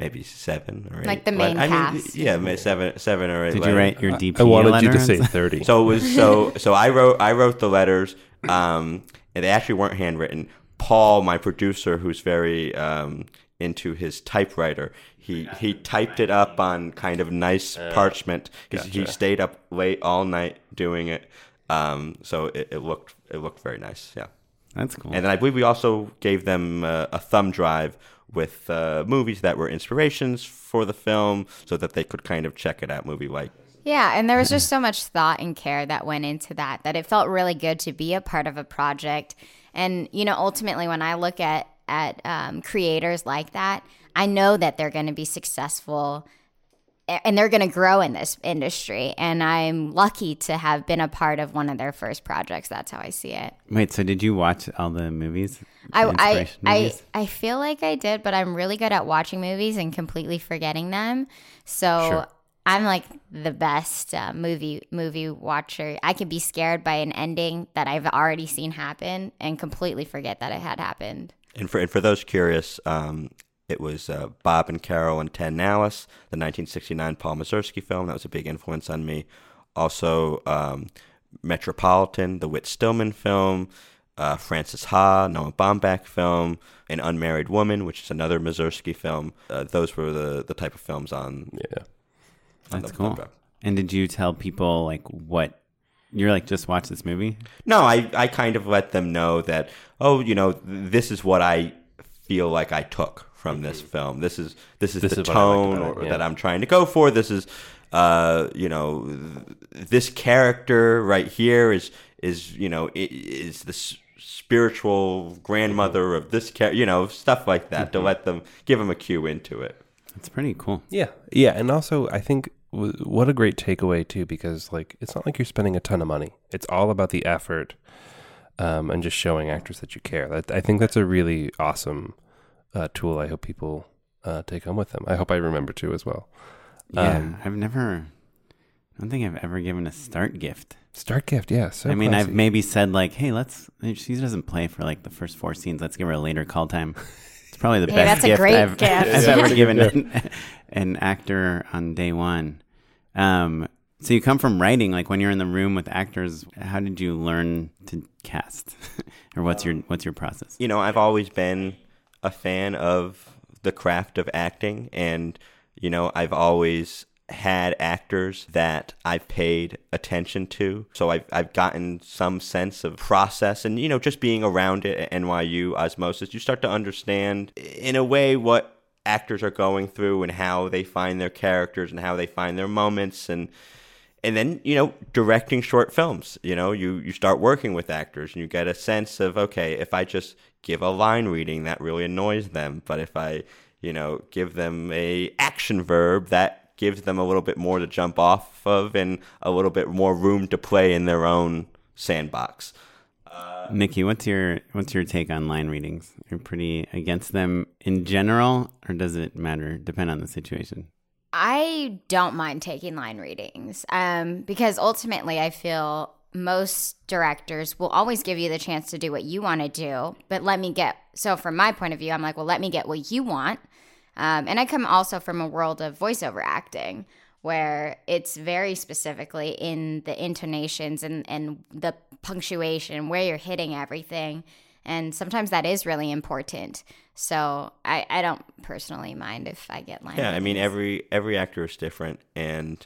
maybe 7 or 8. Like the main cast. Maybe 7 or 8. Did you write your DP I wanted letter? you to say 30. So it was so I wrote the letters, and they actually weren't handwritten. Paul, my producer, who's very into his typewriter, he typed it up on kind of nice parchment. He stayed up late all night doing it, so it looked very nice. Yeah, That's cool. and then I believe we also gave them a thumb drive with movies that were inspirations for the film, so that they could kind of check it out, movie-like. Yeah, and there was just so much thought and care that went into that it felt really good to be a part of a project. And, ultimately when I look at creators like that, I know that they're going to be successful and they're going to grow in this industry. And I'm lucky to have been a part of one of their first projects. That's how I see it. Wait, so did you watch all the movies? I feel like I did, but I'm really good at watching movies and completely forgetting them. So Sure. I'm like the best movie watcher. I can be scared by an ending that I've already seen happen and completely forget that it had happened. And for those curious, it was Bob and Carol and 10 Alice, the 1969 Paul Mazursky film. That was a big influence on me. Also, Metropolitan, the Whit Stillman film, Frances Ha, Noah Baumbach film, An Unmarried Woman, which is another Mazursky film. Those were the type of films on. Yeah. That's cool. And did you tell people like what you're like? Just watch this movie. No, I kind of let them know that this is what I feel like I took from this film. This is the is what I liked tone about it, yeah. that I'm trying to go for. This is this character right here is the spiritual grandmother of this character. Stuff like that, Mm-hmm. to give them a cue into it. That's pretty cool. Yeah, and also I think what a great takeaway too, because like it's not like you're spending a ton of money. It's all about the effort, and just showing actors that you care. I think that's a really awesome tool. I hope people take home with them. I hope I remember to as well. Yeah, I don't think I've ever given a start gift. Start gift, yeah. So I mean, classy. I've maybe said like, hey, she doesn't play for like the first 4 scenes. Let's give her a later call time. It's probably the Hey, best that's a gift great I've gift. ever given an actor on day one. So you come from writing, like when you're in the room with actors, how did you learn to cast? Or what's your process? I've always been a fan of the craft of acting, and I've always had actors that I've paid attention to, so I've gotten some sense of process, and just being around it at NYU Osmosis, you start to understand in a way what actors are going through and how they find their characters and how they find their moments, and then directing short films, you start working with actors and you get a sense of, okay, if I just give a line reading, that really annoys them, but if I give them a action verb, that gives them a little bit more to jump off of and a little bit more room to play in their own sandbox. Nikki, what's your take on line readings? You're pretty against them in general, or does it matter? Depend on the situation. I don't mind taking line readings because ultimately I feel most directors will always give you the chance to do what you want to do, but so from my point of view, I'm like, well, let me get what you want. And I come also from a world of voiceover acting where it's very specifically in the intonations and the punctuation, where you're hitting everything. And sometimes that is really important. So I don't personally mind if I get line readings. I mean, every actor is different. And,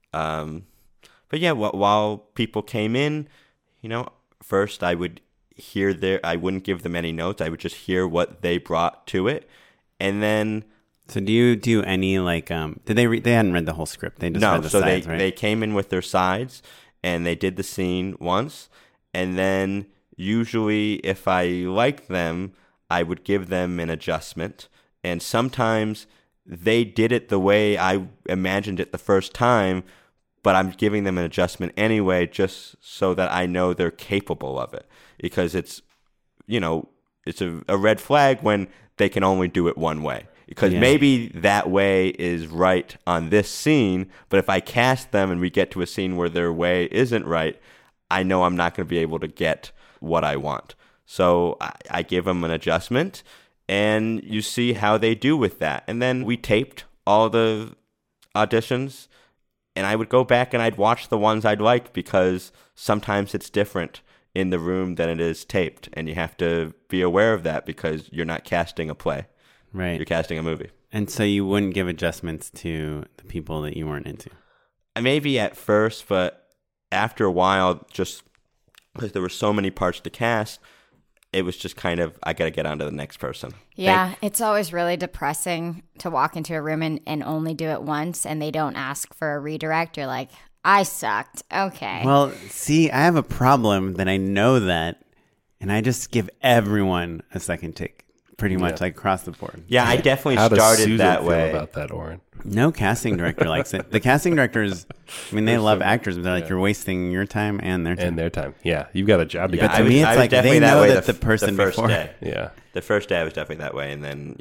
but yeah, while people came in, first I would I wouldn't give them any notes. I would just hear what they brought to it. And then... So do you do any like did they they hadn't read the whole script? They just read the sides, right? They came in with their sides and they did the scene once, and then usually if I liked them, I would give them an adjustment, and sometimes they did it the way I imagined it the first time, but I'm giving them an adjustment anyway just so that I know they're capable of it, because it's it's a red flag when they can only do it one way. Because maybe that way is right on this scene, but if I cast them and we get to a scene where their way isn't right, I know I'm not going to be able to get what I want. So I give them an adjustment, and you see how they do with that. And then we taped all the auditions, and I would go back and I'd watch the ones I'd like, because sometimes it's different in the room than it is taped, and you have to be aware of that because you're not casting a play. Right. You're casting a movie. And so you wouldn't give adjustments to the people that you weren't into? Maybe at first, but after a while, just because there were so many parts to cast, it was just kind of, I got to get on to the next person. Yeah, it's always really depressing to walk into a room and only do it once, and they don't ask for a redirect. You're like, I sucked. Okay. Well, see, I have a problem that I know that, and I just give everyone a second take. Pretty much, like across the board. Yeah, I definitely How does started Susan that feel way. about that, Oren? No casting director likes it. The casting directors, I mean, they love actors, but they're like, you're wasting your time and their time. And their time. Yeah, you've got a job to Yeah, get to to. me, it's like they know that the person first before. day. Yeah. The first day I was definitely that way, and then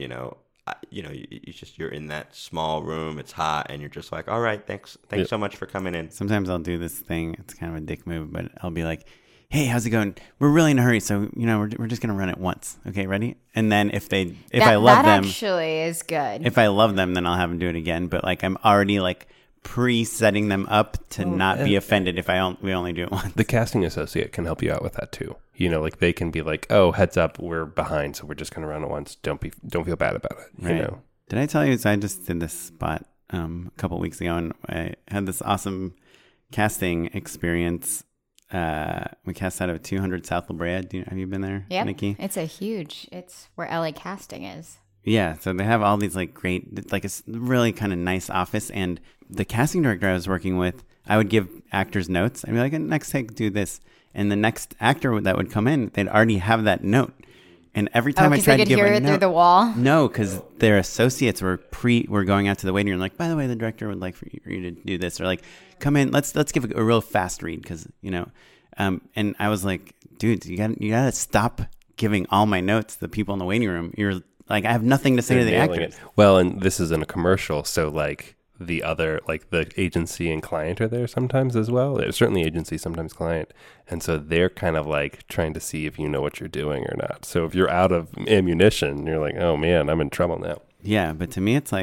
you're in that small room, it's hot, and you're just like, all right, thanks so much for coming in. Sometimes I'll do this thing. It's kind of a dick move, but I'll be like, hey, how's it going? We're really in a hurry, so we're just gonna run it once. Okay, ready? And then if I love them, actually is good. if I love them, then I'll have them do it again. But like I'm already like pre-setting them up to not be offended if we only do it once. The casting associate can help you out with that too. Like they can be like, oh, heads up, we're behind, so we're just gonna run it once. Don't feel bad about it. Right. Did I tell you? So I just did this spot a couple weeks ago, and I had this awesome casting experience. We cast out of 200 South La Brea. Have you been there, Nikki? It's where LA Casting is. Yeah, so they have all these like great, like it's really kind of nice office. And the casting director I was working with, I would give actors notes. I'd be like, next take, do this. And the next actor that would come in, they'd already have that note. And every time I tried to give hear a it note, through the wall. No, because their associates were going out to the waiting room, like, by the way, the director would like for you to do this, or like, come in, let's give a real fast read, because and I was like, dude, you gotta stop giving all my notes to the people in the waiting room. You're like, I have nothing to say to the actors. Well, and this is in a commercial, so like the other, like the agency and client are there sometimes as well. Certainly agency, sometimes client. And so they're kind of like trying to see if you know what you're doing or not. So if you're out of ammunition, you're like, oh man, I'm in trouble now. Yeah, but to me, it's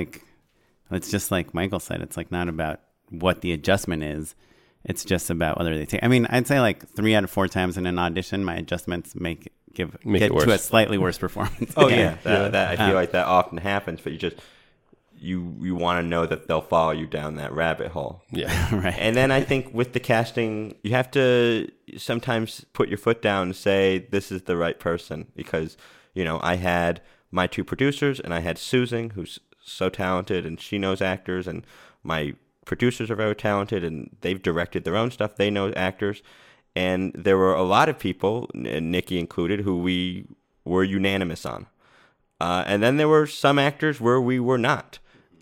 just like Michael said, it's like not about what the adjustment is. It's just about whether they take. I mean, I'd say like 3 out of 4 times in an audition, my adjustments get to a slightly worse performance. Oh yeah, that I feel like that often happens, but you want to know that they'll follow you down that rabbit hole. Yeah, right. And then I think with the casting, you have to sometimes put your foot down and say this is the right person, because I had my 2 producers, and I had Susan, who's so talented and she knows actors, and my producers are very talented and they've directed their own stuff. They know actors. And there were a lot of people, and Nikki included, who we were unanimous on. And then there were some actors where we were not,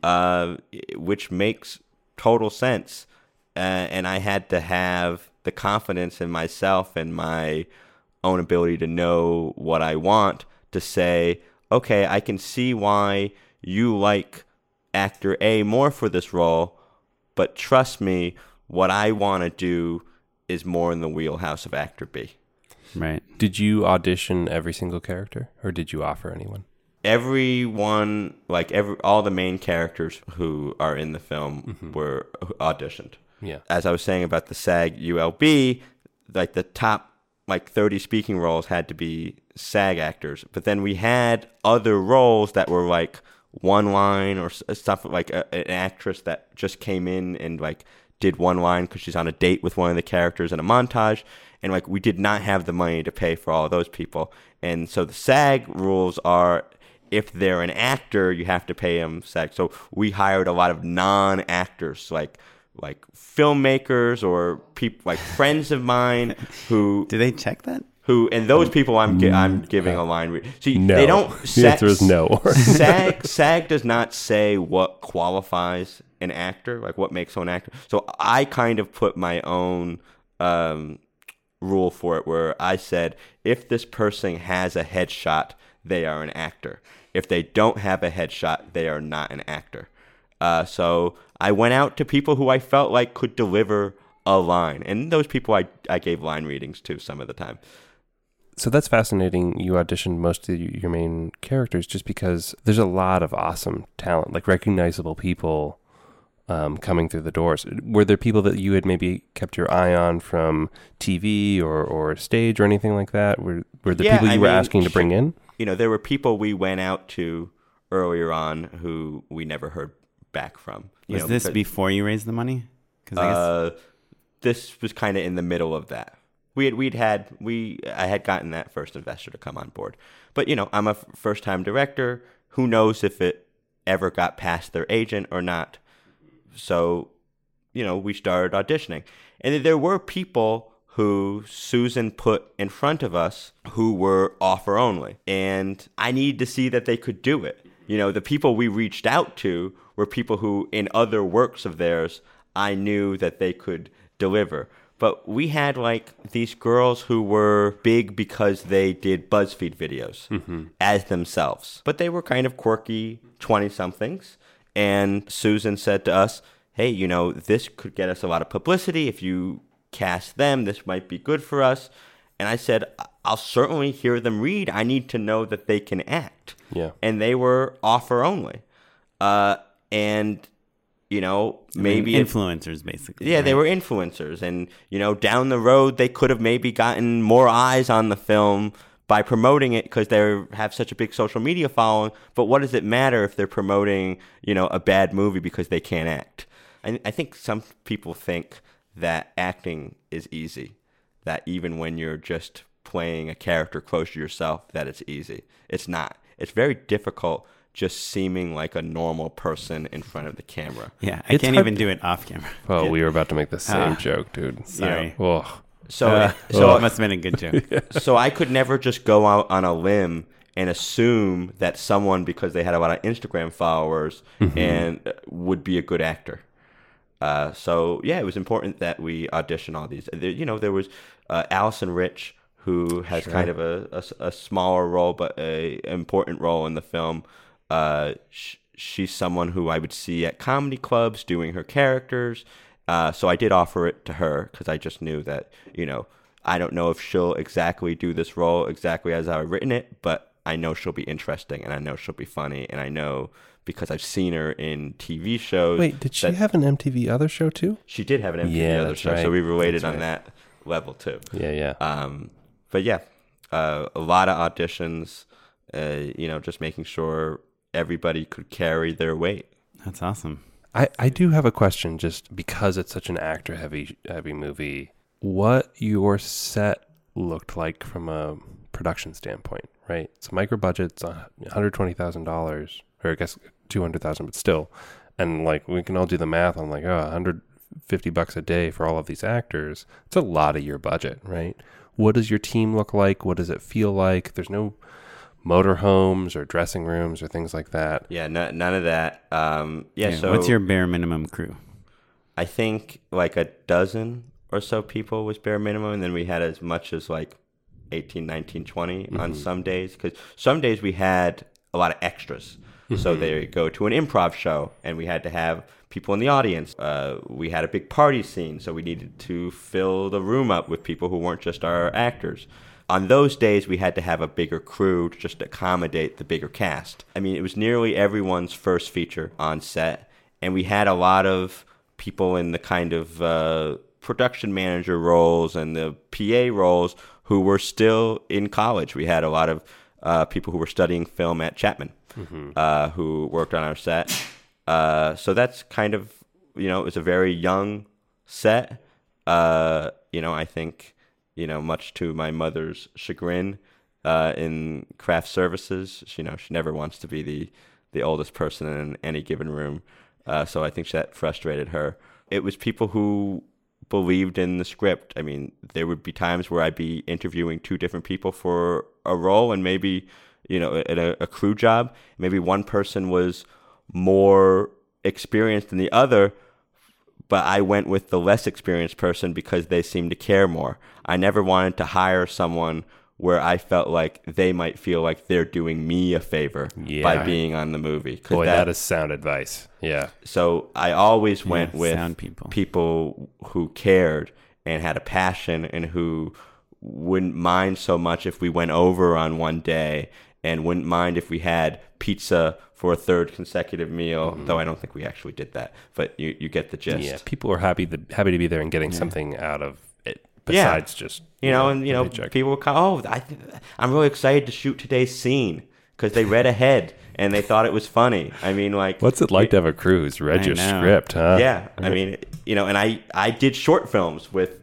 which makes total sense. And I had to have the confidence in myself and my own ability to know what I want to say, okay, I can see why you like actor A more for this role, but trust me, what I want to do is more in the wheelhouse of actor B. Right. Did you audition every single character, or did you offer anyone? Everyone, all the main characters who are in the film were auditioned. Yeah. As I was saying about the SAG ULB, like the top 30 speaking roles had to be SAG actors, but then we had other roles that were like one line or stuff, like an actress that just came in and did one line because she's on a date with one of the characters in a montage, and we did not have the money to pay for all of those people. And so the SAG rules are, if they're an actor, you have to pay them SAG. So we hired a lot of non-actors, like filmmakers or people friends of mine who. Do they check that? And those people I'm giving a line read. See, no. They don't. The answer is no. SAG does not say what qualifies an actor, what makes someone an actor. So I kind of put my own rule for it, where I said, if this person has a headshot, they are an actor. If they don't have a headshot, they are not an actor. So I went out to people who I felt like could deliver a line, and those people I gave line readings to some of the time. So that's fascinating. You auditioned most of your main characters just because there's a lot of awesome talent, like recognizable people coming through the doors. Were there people that you had maybe kept your eye on from TV or stage or anything like that? Were there people you were asking to bring in? There were people we went out to earlier on who we never heard back from. Was this before you raised the money? 'Cause I guess this was kind of in the middle of that. I had gotten that first investor to come on board. But, I'm a first-time director. Who knows if it ever got past their agent or not. So, we started auditioning. And there were people who Susan put in front of us who were offer only. And I needed to see that they could do it. The people we reached out to were people who, in other works of theirs, I knew that they could deliver. But we had these girls who were big because they did BuzzFeed videos as themselves. But they were kind of quirky 20-somethings. And Susan said to us, hey, this could get us a lot of publicity. If you cast them, this might be good for us. And I said, I'll certainly hear them read. I need to know that they can act. Yeah. And they were offer only. Maybe influencers, basically. Yeah, right? They were influencers. And, down the road, they could have maybe gotten more eyes on the film by promoting it because they have such a big social media following. But what does it matter if they're promoting, a bad movie because they can't act? I think some people think that acting is easy, that even when you're just playing a character close to yourself, that it's easy. It's not. It's very difficult just seeming like a normal person in front of the camera. Yeah, I can't even do it off camera. Oh, we were about to make the same joke, dude. Sorry. Yeah. So it must have been a good joke. So I could never just go out on a limb and assume that someone, because they had a lot of Instagram followers, and would be a good actor. It was important that we audition all these. There was Allison Rich, who has kind of a smaller role, but an important role in the film. She's someone who I would see at comedy clubs doing her characters. So I did offer it to her because I just knew that, I don't know if she'll exactly do this role exactly as I've written it, but I know she'll be interesting and I know she'll be funny. And I know because I've seen her in TV shows. Wait, did she have an MTV Other show too? She did have an MTV Other show. Right. So we related on that level too. Yeah. But yeah, a lot of auditions, just making sure everybody could carry their weight. That's awesome. I do have a question, just because it's such an actor heavy movie. What your set looked like from a production standpoint, right? It's a micro budget, it's $120,000, or I guess $200,000, but still. And we can all do the math on $150 a day for all of these actors. It's a lot of your budget, right? What does your team look like? What does it feel like? There's no motorhomes or dressing rooms or things like that. Yeah, none of that. So what's your bare minimum crew? I think a dozen or so people was bare minimum, and then we had as much as 18, 19, 20 on some days, because some days we had a lot of extras. So they go to an improv show, and we had to have people in the audience. We had a big party scene, so we needed to fill the room up with people who weren't just our actors. On those days, we had to have a bigger crew to just accommodate the bigger cast. I mean, it was nearly everyone's first feature on set, and we had a lot of people in the kind of production manager roles and the PA roles who were still in college. We had a lot of people who were studying film at Chapman who worked on our set. So that's kind of, it was a very young set. I think, much to my mother's chagrin in craft services, she never wants to be the oldest person in any given room. So I think that frustrated her. It was people who believed in the script. I mean, there would be times where I'd be interviewing two different people for a role, and maybe, at a crew job, maybe one person was more experienced than the other, but I went with the less experienced person because they seemed to care more. I never wanted to hire someone where I felt like they might feel like they're doing me a favor by being on the movie. Boy, that is sound advice. Yeah. So I always went with people who cared and had a passion and who wouldn't mind so much if we went over on one day, and wouldn't mind if we had pizza for a third consecutive meal, though I don't think we actually did that. But you get the gist. Yeah, people are happy to be there and getting something out of it besides just people would come, I'm really excited to shoot today's scene because they read ahead and they thought it was funny. I mean, like, what's it like to have a crew who's read your script, huh? Yeah, I mean, and I did short films with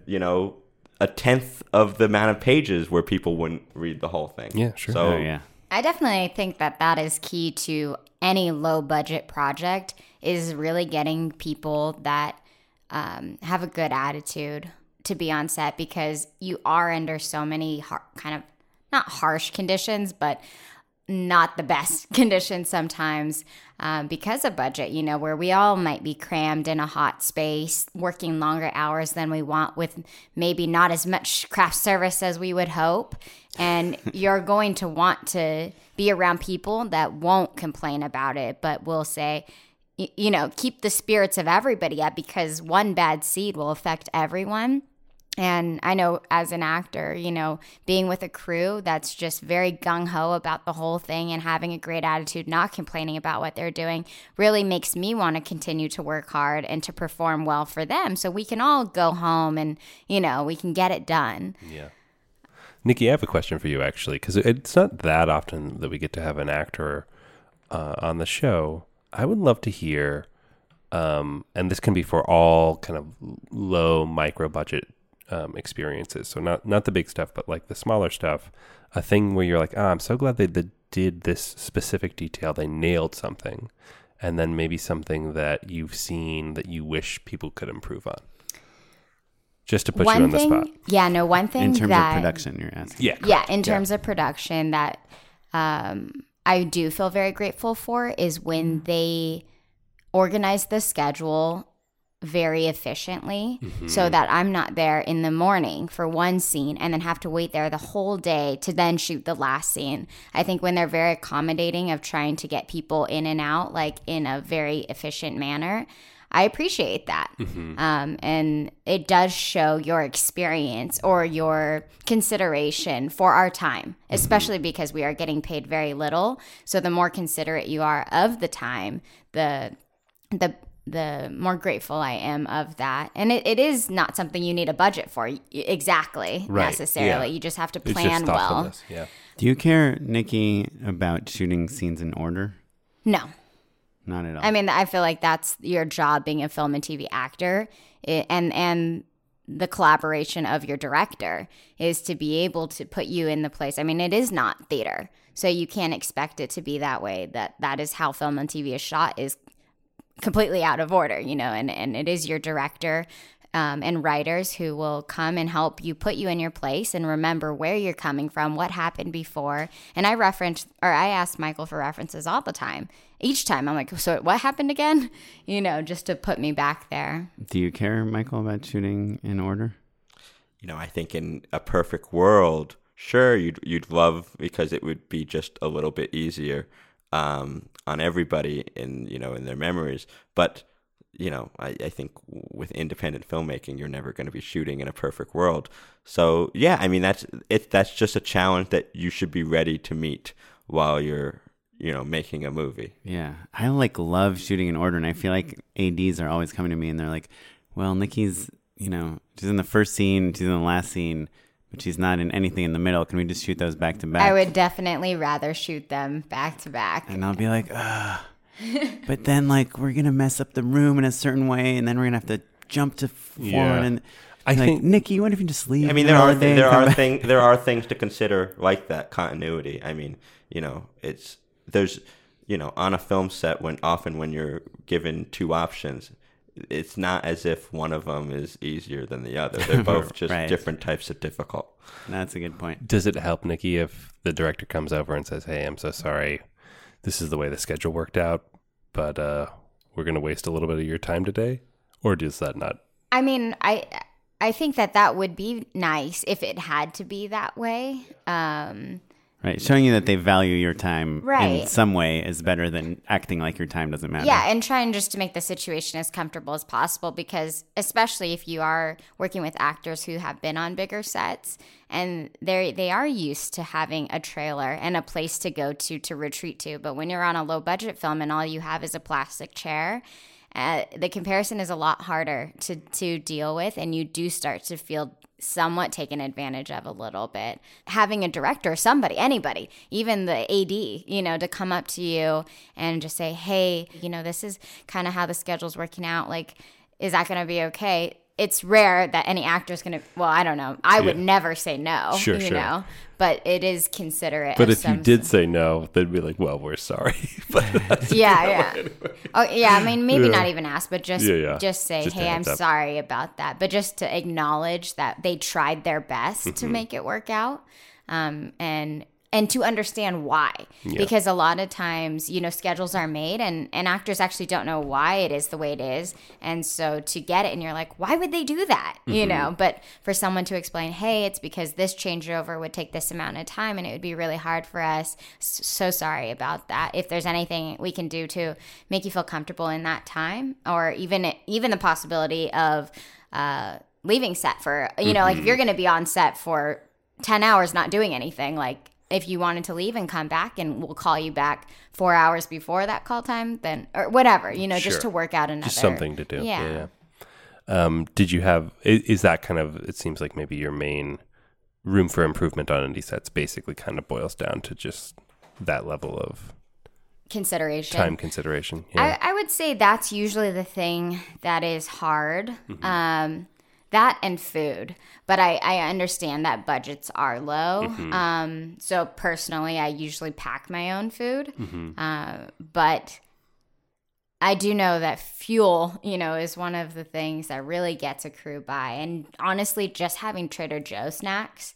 a tenth of the amount of pages where people wouldn't read the whole thing. Yeah, sure. So I definitely think that is key to any low budget project, is really getting people that have a good attitude to be on set, because you are under so many kind of not harsh conditions, but not the best conditions sometimes because of budget, where we all might be crammed in a hot space, working longer hours than we want with maybe not as much craft service as we would hope. And you're going to want to be around people that won't complain about it, but will say, keep the spirits of everybody up, because one bad seed will affect everyone. And I know as an actor, being with a crew that's just very gung-ho about the whole thing and having a great attitude, not complaining about what they're doing, really makes me want to continue to work hard and to perform well for them, so we can all go home and, we can get it done. Yeah. Nikki, I have a question for you, actually, because it's not that often that we get to have an actor on the show. I would love to hear, and this can be for all kind of low micro-budget experiences, so not the big stuff, but like the smaller stuff, a thing where you're like, I'm so glad they did this specific detail, they nailed something, and then maybe something that you've seen that you wish people could improve on, just to put you on the spot. One thing in terms of production, you're asking. In terms of production, that I do feel very grateful for is when they organize the schedule very efficiently, so that I'm not there in the morning for one scene and then have to wait there the whole day to then shoot the last scene. I think when they're very accommodating of trying to get people in and out, like in a very efficient manner, I appreciate that. And it does show your experience or your consideration for our time, especially because we are getting paid very little. So the more considerate you are of the time, the more grateful I am of that. And it is not something you need a budget for necessarily. You just have to plan well. Yeah. Do you care, Nikki, about shooting scenes in order? No. Not at all. I mean, I feel like that's your job being a film and TV actor, and the collaboration of your director is to be able to put you in the place. I mean, it is not theater, so you can't expect it to be that way. That is how film and TV is shot, is completely out of order, and it is your director and writers who will come and help you put you in your place and remember where you're coming from, what happened before. And I asked Michael for references all the time. Each time I'm like, so what happened again? Just to put me back there. Do you care, Michael, about shooting in order? I think in a perfect world, sure, you'd love, because it would be just a little bit easier on everybody in their memories. But I think with independent filmmaking, you're never going to be shooting in a perfect world. So yeah, I mean, that's just a challenge that you should be ready to meet while you're making a movie. Yeah, I love shooting in order, and I feel like ADs are always coming to me and they're like, well, Nikki's she's in the first scene, she's in the last scene, but she's not in anything in the middle. Can we just shoot those back to back? I would definitely rather shoot them back to back. And I'll be like, but then we're going to mess up the room in a certain way, and then we're going to have to jump to forward. And I think, Nikki, what if you just leave? I mean, there are things to consider like that continuity. I mean, there's on a film set, when you're given two options, it's not as if one of them is easier than the other. They're both just different types of difficult. That's a good point. Does it help, Nikki, if the director comes over and says, hey, I'm so sorry, this is the way the schedule worked out, but we're going to waste a little bit of your time today? Or does that not? I mean, I think that would be nice if it had to be that way. Right. Right, showing you that they value your time in Right. some way is better than acting like your time doesn't matter. Yeah, and trying just to make the situation as comfortable as possible, because especially if you are working with actors who have been on bigger sets and they are used to having a trailer and a place to go to retreat to. But when you're on a low budget film and all you have is a plastic chair, the comparison is a lot harder to deal with, and you do start to feel somewhat taken advantage of a little bit. Having a director, somebody, anybody, even the AD, to come up to you and just say, hey, this is kind of how the schedule's working out. Like, is that going to be okay? It's rare that any actor's going to, well, I don't know. I would never say no, Sure. but it is considerate. But of if you did say no, they'd be like, well, we're sorry. But that's yeah. Oh, yeah. I mean, maybe not even ask, but just say, Just a hey, I'm heads up. sorry about that. But just to acknowledge that they tried their best to make it work out, and to understand why. Yeah. Because a lot of times, schedules are made and actors actually don't know why it is the way it is. And so to get it, and you're like, why would they do that? But for someone to explain, hey, it's because this changeover would take this amount of time and it would be really hard for us. So sorry about that. If there's anything we can do to make you feel comfortable in that time, or even the possibility of leaving set for, like if you're going to be on set for 10 hours not doing anything, like if you wanted to leave and come back and we'll call you back 4 hours before that call time, then, or whatever, just to work out another. just something to do. Yeah. Did you have, is that kind of, it seems like maybe your main room for improvement on indie sets basically kind of boils down to just that level of Consideration. time consideration. Yeah. I would say that's usually the thing that is hard. That and food. But I understand that budgets are low. So personally, I usually pack my own food. But I do know that fuel, is one of the things that really gets a crew by. And honestly, just having Trader Joe snacks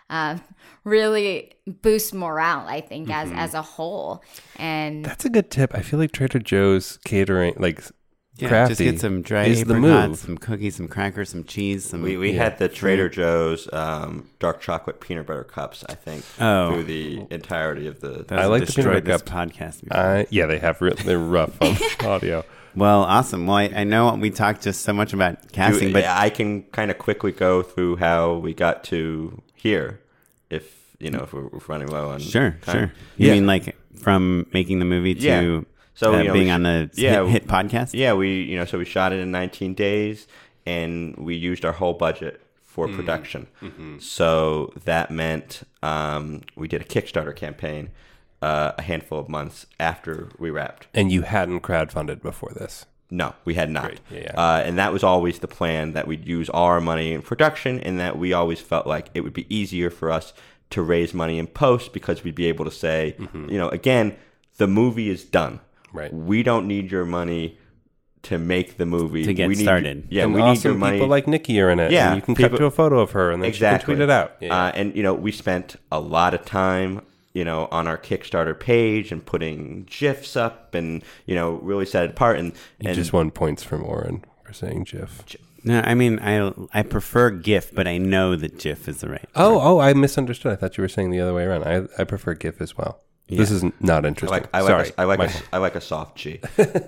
really boosts morale, I think, as a whole. And That's a good tip. I feel like Trader Joe's catering, like crafty, just get some dry is the apricots, move. some cookies, some crackers, some cheese. We had the Trader Joe's dark chocolate peanut butter cups, I think, through the entirety of the. Those I have like the destroyed peanut this butter podcast. Before. Yeah, they have. They're rough on audio. Well, awesome. Well, I know we talked just so much about casting, but I can kind of quickly go through how we got to here, if we're running low on sure. time. You mean like from making the movie to So being on the hit podcast? Yeah, so we shot it in 19 days, and we used our whole budget for production. So that meant we did a Kickstarter campaign a handful of months after we wrapped. And you hadn't crowdfunded before this? No, we had not. Great. Yeah. And that was always the plan, that we'd use all our money in production, and that we always felt like it would be easier for us to raise money in post, because we'd be able to say, again, the movie is done. Right. We don't need your money to make the movie. To get we need, started. Yeah, and we awesome need your money. people like Nikki are in it. Yeah, and you can people- cut to a photo of her, and then Exactly. she can tweet it out. Yeah. And we spent a lot of time, on our Kickstarter page and putting GIFs up, and really set it apart. And you just won points from Oren for saying GIF. No, I mean I prefer GIF, but I know that GIF is the right. Oh, I misunderstood. I thought you were saying the other way around. I prefer GIF as well. Yeah. This is not interesting. I like a soft G.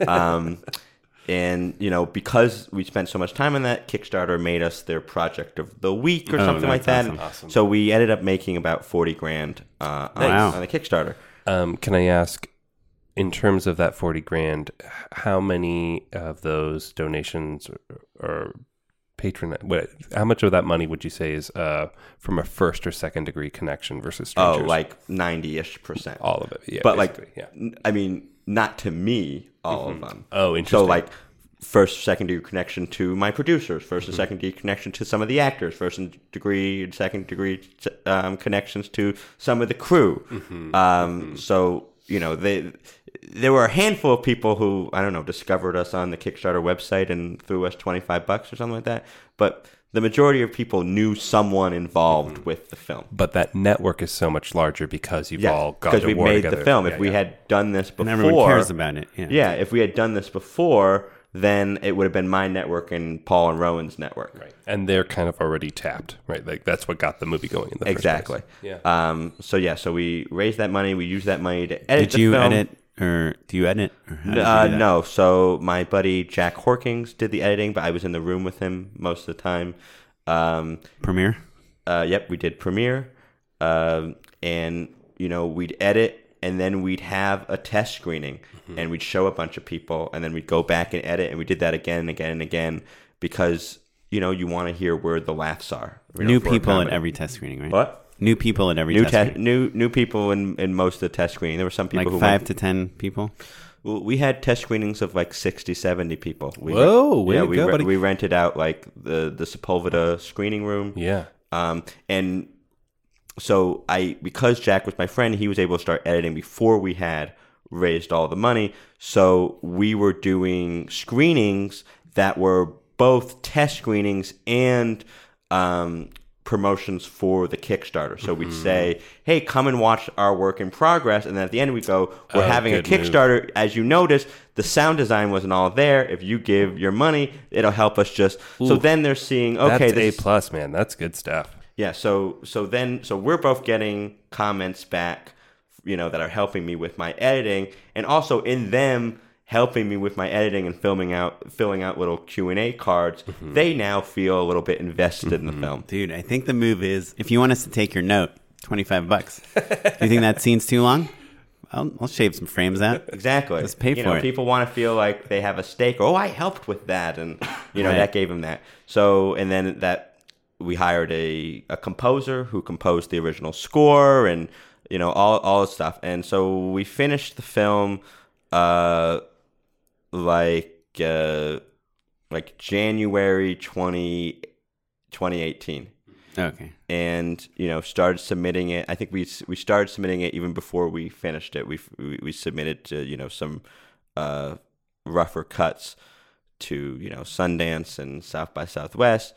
And because we spent so much time on that, Kickstarter made us their project of the week or something like that. awesome. So we ended up making about $40,000 on the Kickstarter. Can I ask, in terms of that $40,000, how many of those donations or how much of that money would you say is from a first or second degree connection versus strangers? Oh, like 90-ish%. All of it. Yeah. But basically, yeah. Not to me, all of them. Oh, interesting. So first, second degree connection to my producers, first and second degree connection to some of the actors, first degree and second degree connections to some of the crew. So, there were a handful of people who, I don't know, discovered us on the Kickstarter website and threw us $25 or something like that. But the majority of people knew someone involved with the film. But that network is so much larger because you've all got because to we work made together. the film. Yeah, If we had done this before, And everyone cares about it. Yeah. if we had done this before, then it would have been my network and Paul and Rowan's network. Right. And they're kind of already tapped, right? Like that's what got the movie going in the Exactly. first place. Yeah. So we raised that money. We used that money to edit Did you the film. edit, or do you edit? Or how did you do that? No. So my buddy Jack Horkings did the editing, but I was in the room with him most of the time. Premiere? Yep, we did Premiere. And, we'd edit, and then we'd have a test screening, and we'd show a bunch of people, and then we'd go back and edit, and we did that again and again and again because, you want to hear where the laughs are. New for a people at comedy. every test screening, right? What? New people at every test screening. New people in most of the test screening. There were some people Like who 5 to 10 people? Well, we had test screenings of like 60, 70 people. Whoa, way to go, buddy. We rented out like the Sepulveda screening room. Yeah. And so because Jack was my friend, he was able to start editing before we had raised all the money. So we were doing screenings that were both test screenings and promotions for the Kickstarter. So we'd say, hey, come and watch our work in progress. And then at the end we go, we're having a Kickstarter. Move. As you notice, the sound design wasn't all there. If you give your money, it'll help us just. Ooh, so then they're seeing, okay, that's A+, man. That's good stuff. Yeah. So we're both getting comments back, that are helping me with my editing, and also in them helping me with my editing and filling out little Q&A cards. They now feel a little bit invested in the film. Dude, I think the move is, if you want us to take your note, $25. You think that scene's too long? I'll shave some frames out. Exactly. Just pay for it. People want to feel like they have a stake. Oh, I helped with that, and Right. that gave them that. So, and then we hired a composer who composed the original score, and all the stuff. And so we finished the film like January 2018. Okay. And started submitting it. I think we started submitting it even before we finished it. We submitted to some rougher cuts to Sundance and South by Southwest,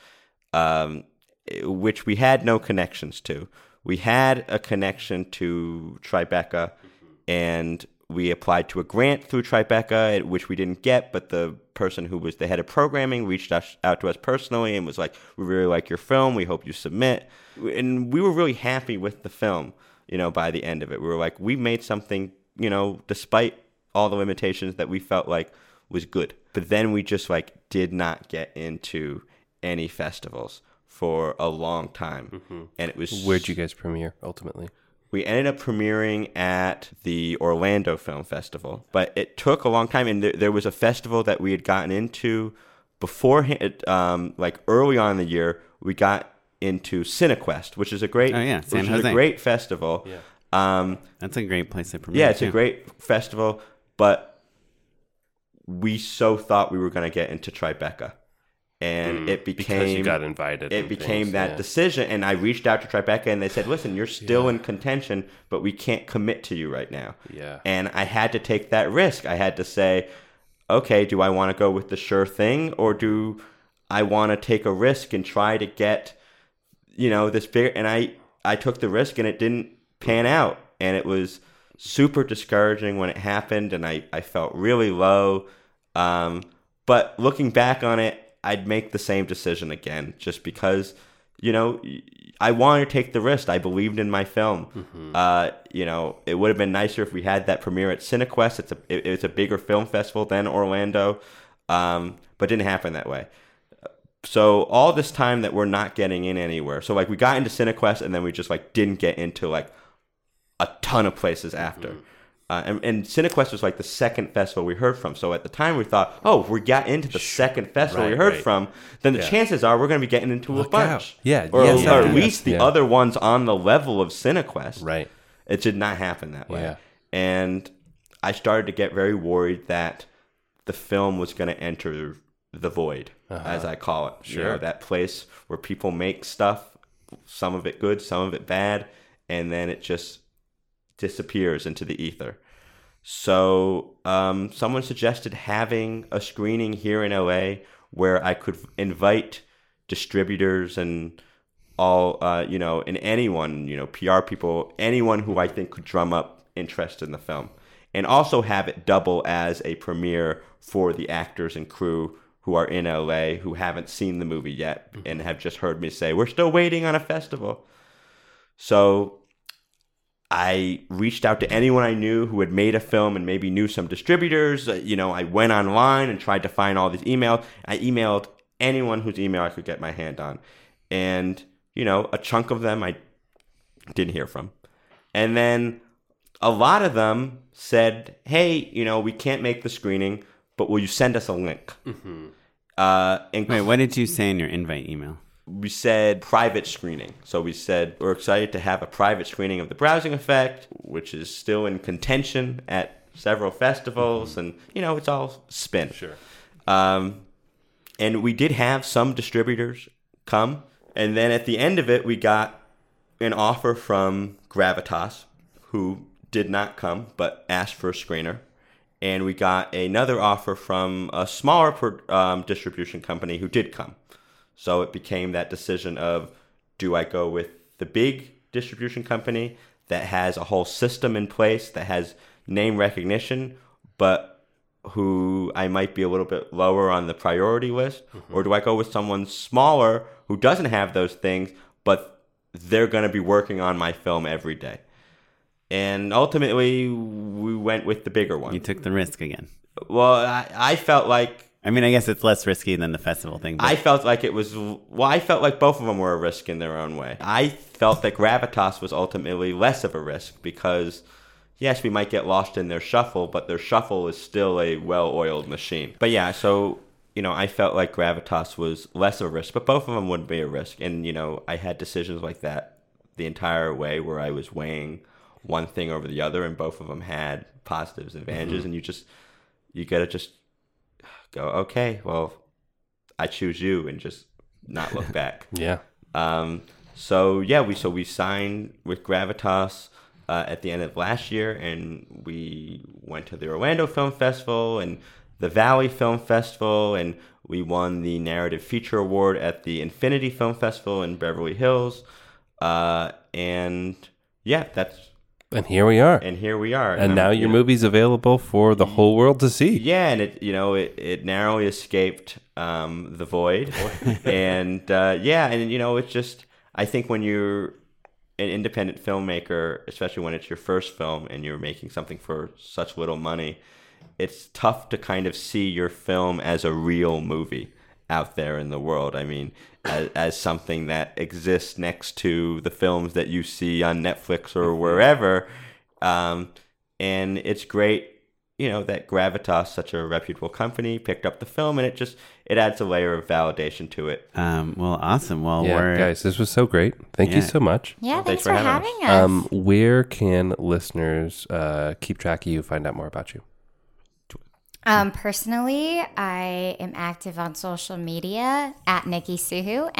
which we had no connections to. We had a connection to Tribeca, and we applied to a grant through Tribeca, which we didn't get, but the person who was the head of programming reached out to us personally and was like, we really like your film, we hope you submit. And we were really happy with the film, by the end of it. We were like, we made something, despite all the limitations that we felt like was good. But then we just did not get into any festivals for a long time. And it was... Where'd you guys premiere, ultimately? We ended up premiering at the Orlando Film Festival, but it took a long time. And there was a festival that we had gotten into beforehand, early on in the year. We got into Cinequest, which is a great, San Jose. A great festival. Yeah. That's a great place to premiere. Yeah, it's a great festival, but we so thought we were going to get into Tribeca. And it became... Because you got invited. It became that decision, and I reached out to Tribeca, and they said, listen, you're still in contention, but we can't commit to you right now. Yeah. And I had to take that risk. I had to say, okay, do I want to go with the sure thing, or do I want to take a risk and try to get, this bigger... And I took the risk, and it didn't pan out, and it was super discouraging when it happened, and I felt really low. But looking back on it, I'd make the same decision again, just because, I wanted to take the risk. I believed in my film. It would have been nicer if we had that premiere at Cinequest. It's a bigger film festival than Orlando, but it didn't happen that way. So all this time that we're not getting in anywhere. So we got into Cinequest, and then we just didn't get into a ton of places after. And Cinequest was the second festival we heard from. So at the time we thought, if we got into the second festival we heard from, then the chances are we're going to be getting into a bunch. Yeah. Or at least the other ones on the level of Cinequest. Right. It did not happen that way. Yeah. And I started to get very worried that the film was going to enter the void, as I call it. Sure. That place where people make stuff, some of it good, some of it bad, and then it just disappears into the ether. So someone suggested having a screening here in LA where I could invite distributors and all, and anyone, PR people, anyone who I think could drum up interest in the film. and also have it double as a premiere for the actors and crew who are in LA who haven't seen the movie yet and have just heard me say, we're still waiting on a festival. So I reached out to anyone I knew who had made a film and maybe knew some distributors. I went online and tried to find all these emails. I emailed anyone whose email I could get my hand on. And, a chunk of them I didn't hear from. And then a lot of them said, hey, we can't make the screening, but will you send us a link? Mm-hmm. Wait, what did you say in your invite email? We said private screening. So we said we're excited to have a private screening of The Browsing Effect, which is still in contention at several festivals. And, it's all spin. Sure. And we did have some distributors come. And then at the end of it, we got an offer from Gravitas, who did not come, but asked for a screener. And we got another offer from a smaller distribution company who did come. So it became that decision of, do I go with the big distribution company that has a whole system in place, that has name recognition, but who I might be a little bit lower on the priority list? Mm-hmm. Or do I go with someone smaller who doesn't have those things, but they're going to be working on my film every day? And ultimately, we went with the bigger one. You took the risk again. Well, I felt like... I guess it's less risky than the festival thing. But... I felt like it was... Well, I felt like both of them were a risk in their own way. I felt that Gravitas was ultimately less of a risk because, yes, we might get lost in their shuffle, but their shuffle is still a well-oiled machine. But yeah, so, I felt like Gravitas was less of a risk, but both of them would be a risk. And, I had decisions like that the entire way where I was weighing one thing over the other, and both of them had positives and advantages. Mm-hmm. And you gotta just go, okay, well, I choose you, and just not look back. Yeah. So we signed with Gravitas at the end of last year, and we went to the Orlando Film Festival and the Valley Film Festival, and we won the Narrative Feature Award at the Infinity Film Festival in Beverly Hills. And yeah, And here we are. And now your movie's available for the whole world to see. Yeah, and it narrowly escaped the void. And it's just, I think when you're an independent filmmaker, especially when it's your first film and you're making something for such little money, it's tough to kind of see your film as a real movie out there in the world. As something that exists next to the films that you see on Netflix or wherever. And it's great, that Gravitas, such a reputable company, picked up the film, and it adds a layer of validation to it. Well, awesome. Well, guys, this was so great. Thank you so much. Yeah, thanks for having us. Where can listeners keep track of you, find out more about you? Personally, I am active on social media at Nikki Suhu,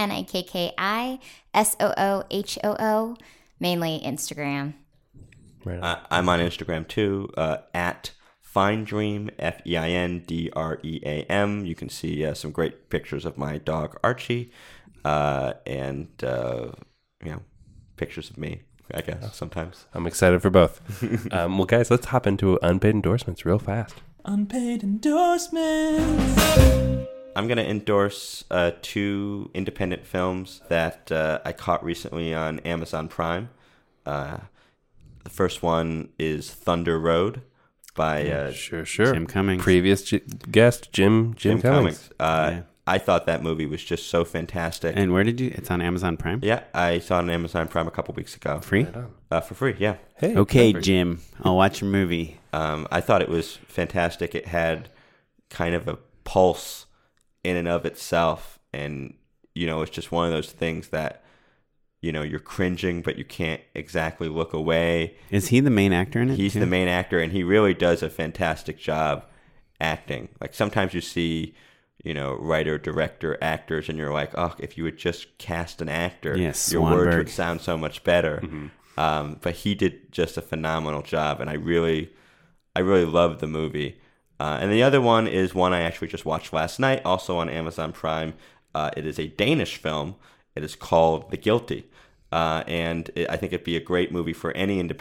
NIKKISOOHOO, mainly Instagram. Right. I'm on Instagram too, at Feindream, FEINDREAM. You can see some great pictures of my dog Archie, and pictures of me, I guess, sometimes. I'm excited for both. Well, guys, let's hop into unpaid endorsements real fast. Unpaid endorsements. I'm going to endorse 2 independent films that I caught recently on Amazon Prime. The first one is Thunder Road by Sure. Jim Cummings. Previous guest, Jim Cummings. I thought that movie was just so fantastic. And where did you? It's on Amazon Prime? Yeah, I saw it on Amazon Prime a couple weeks ago. Free? For free, yeah. Hey, okay, perfect. Jim. I'll watch your movie. I thought it was fantastic. It had kind of a pulse in and of itself. And, it's just one of those things that, you're cringing, but you can't exactly look away. Is he the main actor in it? He's the main actor, and he really does a fantastic job acting. Like, sometimes you see, writer, director, actors, and you're like, oh, if you would just cast an actor, your words would sound so much better. Mm-hmm. But he did just a phenomenal job, and I really loved the movie. And the other one is one I actually just watched last night, also on Amazon Prime. It is a Danish film. It is called The Guilty. I think it'd be a great movie for any independent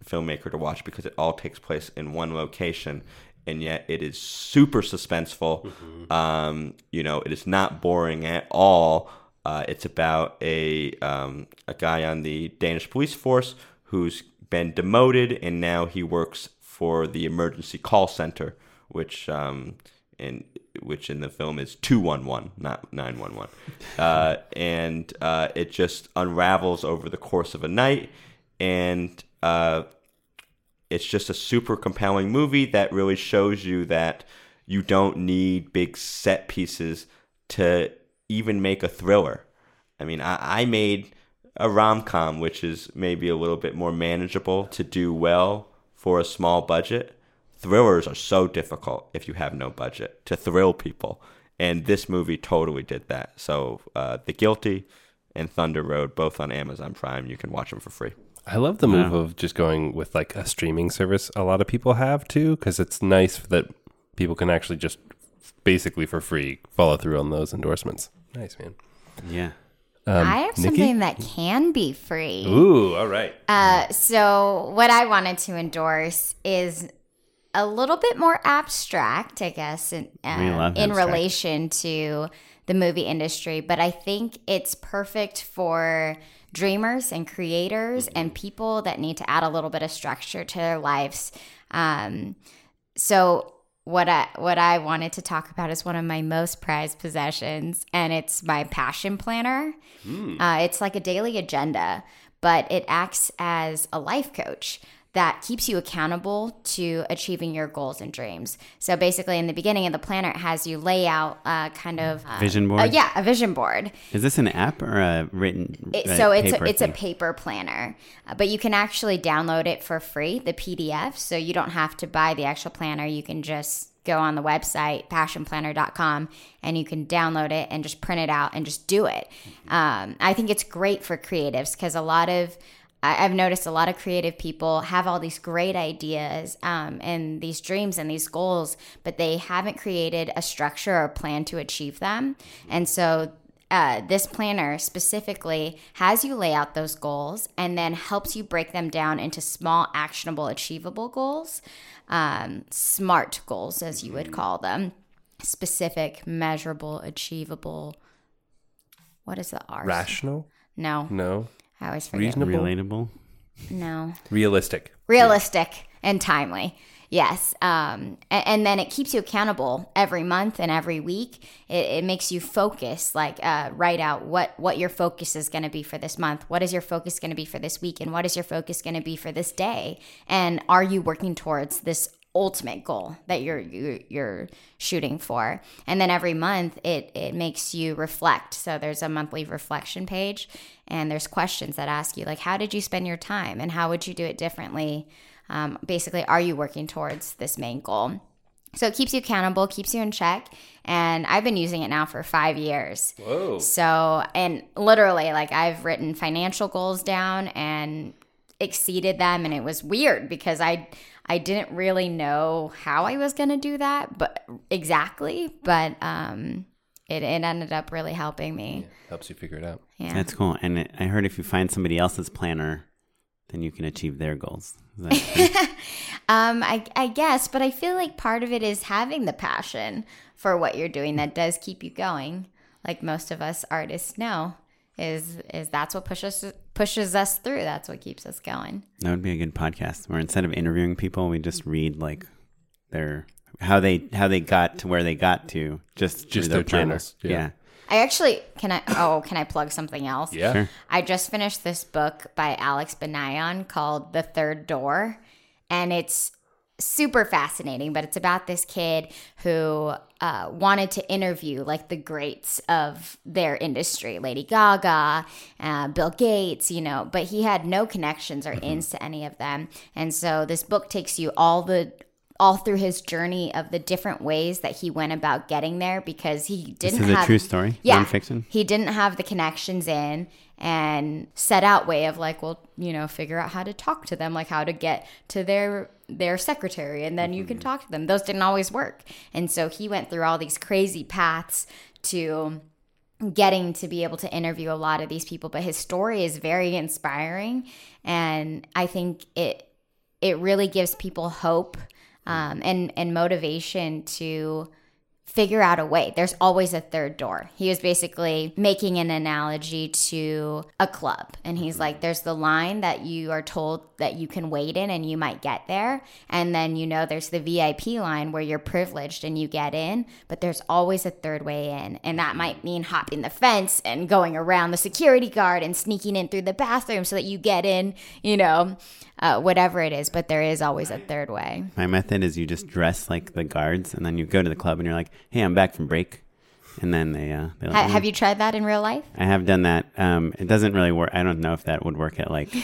filmmaker to watch because it all takes place in one location, and yet it is super suspenseful. It is not boring at all. It's about a guy on the Danish police force who's been demoted, and now he works for the emergency call center, which in the film is 211, not 911. And it just unravels over the course of a night, and it's just a super compelling movie that really shows you that you don't need big set pieces to even make a thriller. I mean, I made a rom-com, which is maybe a little bit more manageable to do well for a small budget. Thrillers are so difficult if you have no budget to thrill people, and this movie totally did that. So The Guilty and Thunder Road, both on Amazon Prime, you can watch them for free. I love the move of just going with like a streaming service. A lot of people have too, because it's nice that people can actually just basically for free follow through on those endorsements. Nice, man. Yeah. I have Nikki? something that can be free. Ooh, all right. So what I wanted to endorse is a little bit more abstract, I guess, in abstract. relation to the movie industry. But I think it's perfect for dreamers and creators and people that need to add a little bit of structure to their lives. So what I wanted to talk about is one of my most prized possessions, and it's my passion planner. It's like a daily agenda, but it acts as a life coach that keeps you accountable to achieving your goals and dreams. So basically, in the beginning of the planner, it has you lay out kind of Vision board? A vision board. Is this an app or a written It's a paper planner, but you can actually download it for free, the PDF. So you don't have to buy the actual planner. You can just go on the website, passionplanner.com, and you can download it and just print it out and just do it. I think it's great for creatives because I've noticed a lot of creative people have all these great ideas and these dreams and these goals, but they haven't created a structure or plan to achieve them. And so this planner specifically has you lay out those goals and then helps you break them down into small, actionable, achievable goals, SMART goals, as you would call them. Specific, measurable, achievable. What is the R? Rational? No. I always forget. Reasonable? Relatable? No. Realistic And timely. Yes. And then it keeps you accountable every month and every week. It makes you focus, like write out what your focus is going to be for this month. What is your focus going to be for this week? And what is your focus going to be for this day? And are you working towards this ultimate goal that you're shooting for? And then every month it makes you reflect. So there's a monthly reflection page, and there's questions that ask you, like, how did you spend your time and how would you do it differently? Basically, are you working towards this main goal? So it keeps you accountable, keeps you in check. And I've been using it now for 5 years. Whoa. So, and literally, like, I've written financial goals down and exceeded them. And it was weird because I didn't really know how I was going to do that, but exactly. But it ended up really helping me. Yeah, helps you figure it out. Yeah. That's cool. And I heard if you find somebody else's planner, then you can achieve their goals. Is that true? I guess, but I feel like part of it is having the passion for what you're doing that does keep you going. Like most of us artists know, is that's what pushes us through. That's what keeps us going. That would be a good podcast where instead of interviewing people, we just read like their how they got to where they got to just their their journals. Yeah. I actually can I plug something else? Yeah. Sure. I just finished this book by Alex Benayan called The Third Door, and it's super fascinating, but it's about this kid who wanted to interview like the greats of their industry, Lady Gaga, Bill Gates, but he had no connections or ins to any of them. And so this book takes you all through his journey of the different ways that he went about getting there, because he didn't have... This is a true story? Yeah. Nonfiction? He didn't have the connections in and set out way of like, well, figure out how to talk to them, like how to get to their secretary, and then you can talk to them. Those didn't always work. And so he went through all these crazy paths to getting to be able to interview a lot of these people. But his story is very inspiring, and I think it it really gives people hope and motivation to figure out a way. There's always a third door. He was basically making an analogy to a club. And he's like, there's the line that you are told that you can wait in and you might get there. And then, there's the VIP line where you're privileged and you get in, but there's always a third way in. And that might mean hopping the fence and going around the security guard and sneaking in through the bathroom so that you get in, whatever it is. But there is always a third way. My method is you just dress like the guards, and then you go to the club and you're like, hey, I'm back from break. And then they have you tried that in real life? I have done that. It doesn't really work. I don't know if that would work at like,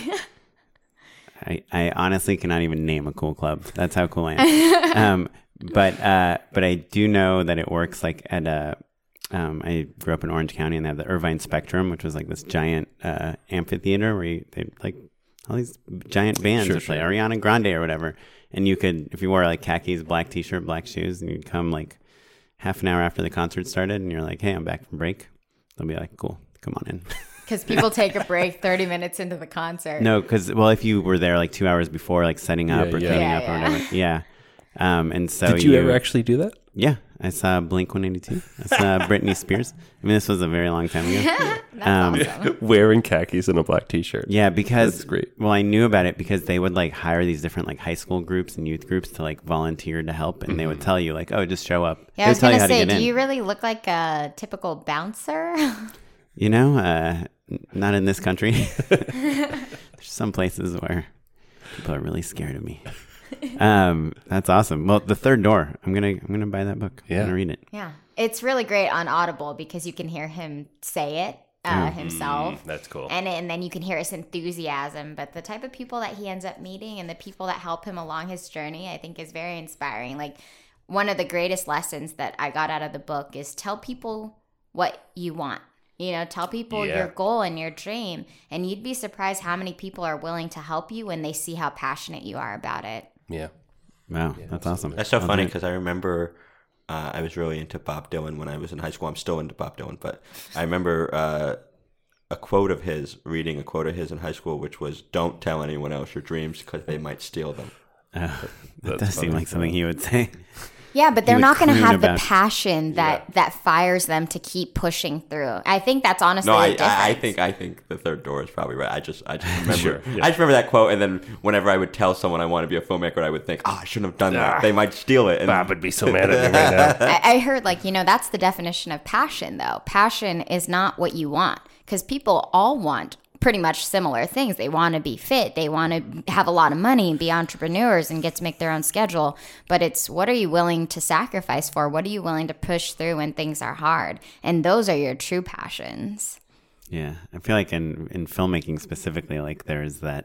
I honestly cannot even name a cool club. That's how cool I am. But I do know that it works like at I grew up in Orange County, and they have the Irvine Spectrum, which was like this giant amphitheater where they like all these giant bands would play Ariana Grande or whatever. And you could, if you wore like khakis, black t-shirt, black shoes, and you'd come like half an hour after the concert started, and you're like, hey, I'm back from break. They'll be like, cool, come on in. Because people take a break 30 minutes into the concert. No, because, well, if you were there like 2 hours before, like setting up or cleaning up or whatever. Yeah. And so Did you ever actually do that? Yeah. I saw Blink-182. I saw Britney Spears. I mean, this was a very long time ago. That's awesome. Wearing khakis and a black t-shirt. Yeah, because that's great. Well, I knew about it because they would like hire these different like high school groups and youth groups to like volunteer to help, and they would tell you like, oh, just show up. Yeah, I was gonna say, do you really look like a typical bouncer? Not in this country. There's some places where people are really scared of me. That's awesome. Well, The Third Door. I'm gonna buy that book. Yeah. I'm gonna read it. Yeah, it's really great on Audible because you can hear him say it himself. That's cool. And then you can hear his enthusiasm. But the type of people that he ends up meeting and the people that help him along his journey, I think, is very inspiring. Like, one of the greatest lessons that I got out of the book is tell people what you want. Tell people your goal and your dream, and you'd be surprised how many people are willing to help you when they see how passionate you are about it. Yeah. Wow, that's awesome. That's so funny because I remember I was really into Bob Dylan when I was in high school. I'm still into Bob Dylan, but I remember reading a quote of his in high school, which was, "Don't tell anyone else your dreams because they might steal them." That does seem like something he would say. Yeah, but they're not going to have the passion that fires them to keep pushing through. I think that's honestly the difference. I think The Third Door is probably right. I just remember I just remember that quote, and then whenever I would tell someone I want to be a filmmaker, I would think, I shouldn't have done that. They might steal it. And Bob would be so mad at me right now. I heard that's the definition of passion, though. Passion is not what you want, because people all want pretty much similar things. They want to be fit. They want to have a lot of money and be entrepreneurs and get to make their own schedule. But it's, what are you willing to sacrifice for? What are you willing to push through when things are hard? And those are your true passions. Yeah. I feel like in filmmaking specifically, like there's that,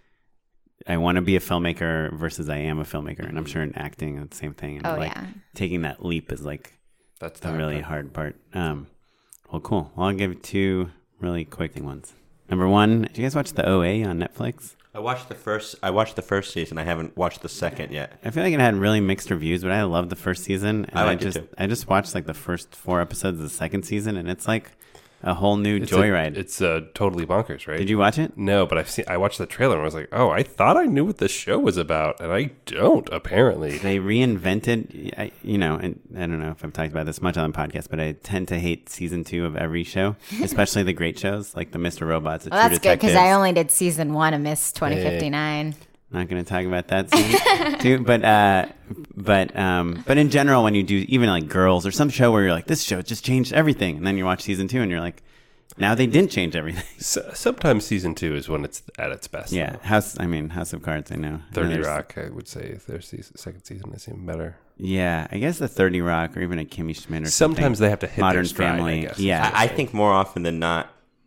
I want to be a filmmaker versus I am a filmmaker. And I'm sure in acting, it's the same thing. And taking that leap is like, that's the really hard part. Well, cool. Well, I'll give 2 really quick ones. Number 1, did you guys watch The OA on Netflix? I watched the first season. I haven't watched the second yet. I feel like it had really mixed reviews, but I loved the first season. And I just watched like the first 4 episodes of the second season, and it's like a whole new joyride. It's totally bonkers, right? Did you watch it? No, but I watched the trailer and I was like, oh, I thought I knew what the show was about, and I don't, apparently. They reinvented, and I don't know if I've talked about this much on the podcast, but I tend to hate season 2 of every show, especially the great shows like the Mr. Robots. Well, that's good, because I only did season 1 of Miss 2059. Not going to talk about that season too, but in general, when you do even like Girls or some show where you're like, this show just changed everything, and then you watch season 2 and you're like, now they didn't change everything. Sometimes season 2 is when it's at its best. Yeah, House of Cards, I know. 30 Rock, I would say their second season is even better. Yeah, I guess the 30 Rock or even a Kimmy Schmidt or sometimes they have to hit Modern their stride, Family. I guess. Yeah, I think more often than not,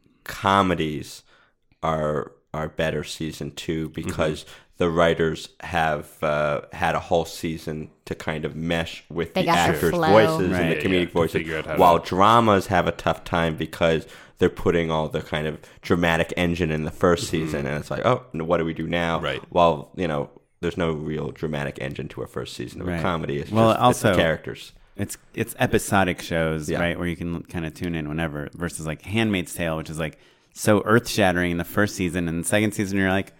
comedies are better season 2 because the writers have had a whole season to kind of mesh with the actors' voices and the comedic voices, while dramas have a tough time because they're putting all the kind of dramatic engine in the first season, and it's like, oh, what do we do now? Right. While, there's no real dramatic engine to a first season of a comedy. It's it's the characters. It's episodic shows, right, where you can kind of tune in whenever, versus like Handmaid's Tale, which is like so earth-shattering in the first season, and the second season you're like,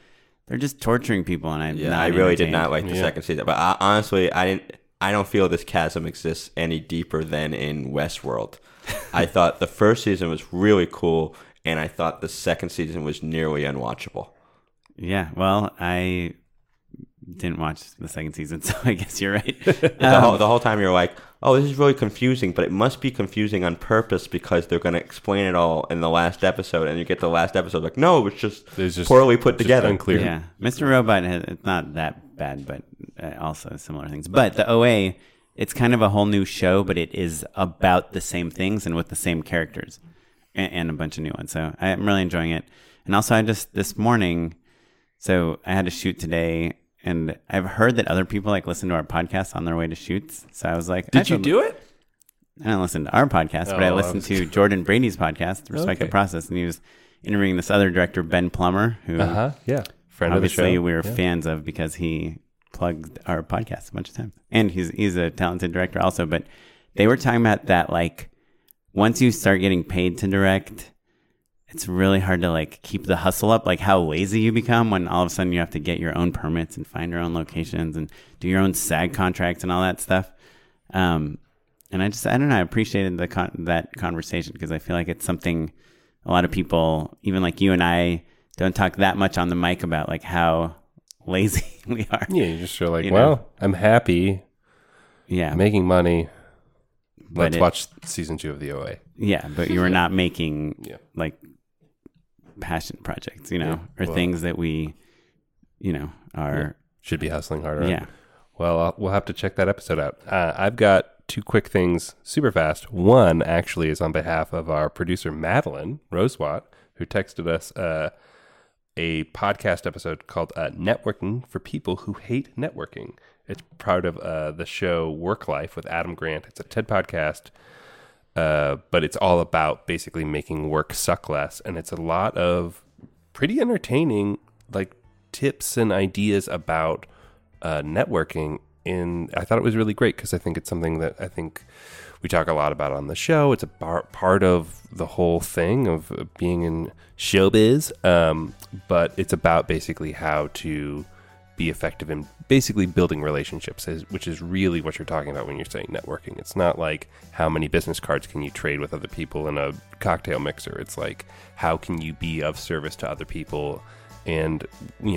they're just torturing people, and I really did not like the second season. But honestly, I don't feel this chasm exists any deeper than in Westworld. I thought the first season was really cool, and I thought the second season was nearly unwatchable. Yeah, well, I didn't watch the second season, so I guess you're right. The whole time you're like, oh, this is really confusing, but it must be confusing on purpose because they're going to explain it all in the last episode, and you get the last episode like, no, it's just poorly put together. Unclear. Yeah, Mr. Robot, it's not that bad, but also similar things. But the OA, it's kind of a whole new show, but it is about the same things and with the same characters and a bunch of new ones. So I'm really enjoying it. And also, this morning, so I had to shoot today. And I've heard that other people listen to our podcast on their way to shoots. So I was like, did you do it? I didn't listen to our podcast, but I listened to Jordan Brady's podcast, Respect the Process. And he was interviewing this other director, Ben Plummer, who friend of the show. Obviously we were fans of because he plugged our podcast a bunch of times. And he's a talented director also. But they were talking about that, once you start getting paid to direct, it's really hard to keep the hustle up, how lazy you become when all of a sudden you have to get your own permits and find your own locations and do your own SAG contracts and all that stuff. And I don't know, I appreciated that conversation because I feel like it's something a lot of people, even like you and I, don't talk that much on the mic about how lazy we are. Yeah, you just feel I'm happy. Yeah. Making money. Let's watch season 2 of the OA. Yeah, but you were not making passion projects, or things that we, should be hustling harder. Yeah. Well, we'll have to check that episode out. I've got 2 quick things super fast. One actually is on behalf of our producer, Madeline Rosewatt, who texted us a podcast episode called Networking for People Who Hate Networking. It's part of the show Work Life with Adam Grant. It's a TED podcast. But it's all about basically making work suck less. And it's a lot of pretty entertaining, tips and ideas about networking. And I thought it was really great because I think it's something that I think we talk a lot about on the show. It's a part of the whole thing of being in showbiz. But it's about basically how to be effective in basically building relationships, which is really what you're talking about when you're saying networking. It's not how many business cards can you trade with other people in a cocktail mixer. It's how can you be of service to other people, and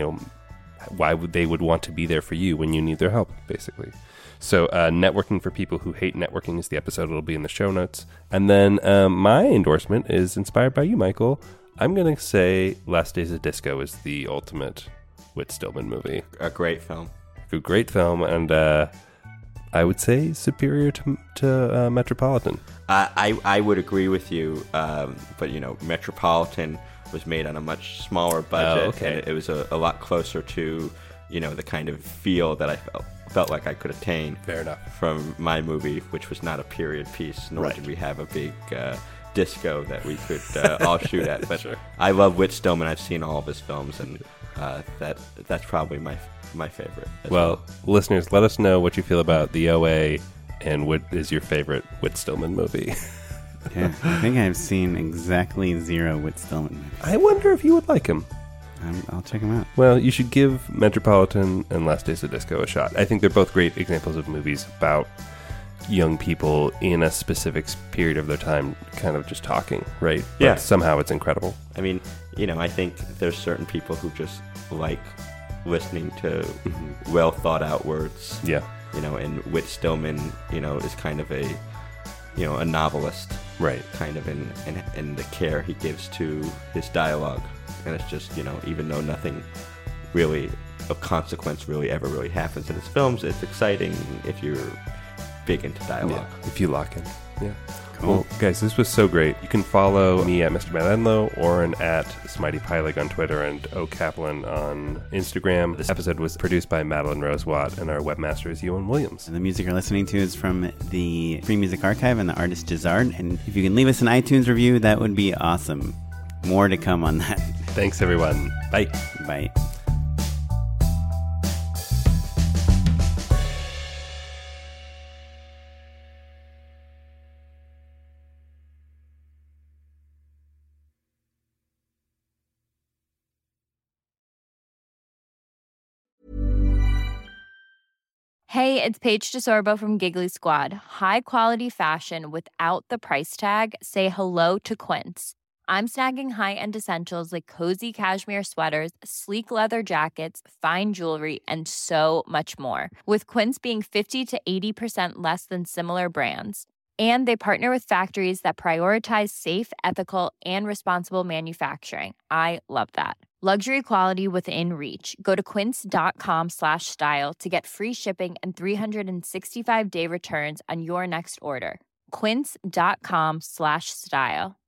why would they want to be there for you when you need their help, basically. So Networking for People Who Hate Networking is the episode. It'll be in the show notes. And then my endorsement is inspired by you, Michael. I'm going to say Last Days of Disco is the ultimate Whit Stillman movie. A great film. A great film, and I would say superior to Metropolitan. I would agree with you, but Metropolitan was made on a much smaller budget. Oh, okay. And it was a lot closer to the kind of feel that I felt like I could attain. Fair enough. From my movie, which was not a period piece, nor did we have a big disco that we could all shoot at. But sure. I love Whit Stillman. I've seen all of his films, and that's probably my favorite. Well, listeners, let us know what you feel about the OA and what is your favorite Whit Stillman movie. Yeah, I think I've seen exactly 0 Whit Stillman movies. I wonder if you would like him. I'll check them out. Well, you should give Metropolitan and Last Days of Disco a shot. I think they're both great examples of movies about young people in a specific period of their time kind of just talking, right? Yeah. But somehow it's incredible. I mean, I think there's certain people who just like listening to well thought out words. Yeah. And Whit Stillman, is kind of a novelist. Right. Kind of in the care he gives to his dialogue. And it's just, even though nothing really of consequence really ever really happens in his films, it's exciting if you're big into dialogue. Yeah, if you lock in. Yeah. Cool. Well, guys, this was so great. You can follow me at Mr. Matt Enlow, Oren at Smitey Pylig on Twitter, and O Kaplan on Instagram. This episode was produced by Madeline Rosewatt, and our webmaster is Ewan Williams. And the music you're listening to is from the Free Music Archive and the artist Jazard. And if you can leave us an iTunes review, that would be awesome. More to come on that. Thanks, everyone. Bye. Bye. Hey, it's Paige DeSorbo from Giggly Squad. High quality fashion without the price tag. Say hello to Quince. I'm snagging high-end essentials like cozy cashmere sweaters, sleek leather jackets, fine jewelry, and so much more. With Quince being 50 to 80% less than similar brands. And they partner with factories that prioritize safe, ethical, and responsible manufacturing. I love that. Luxury quality within reach. Go to quince.com/style to get free shipping and 365-day returns on your next order. Quince.com/style.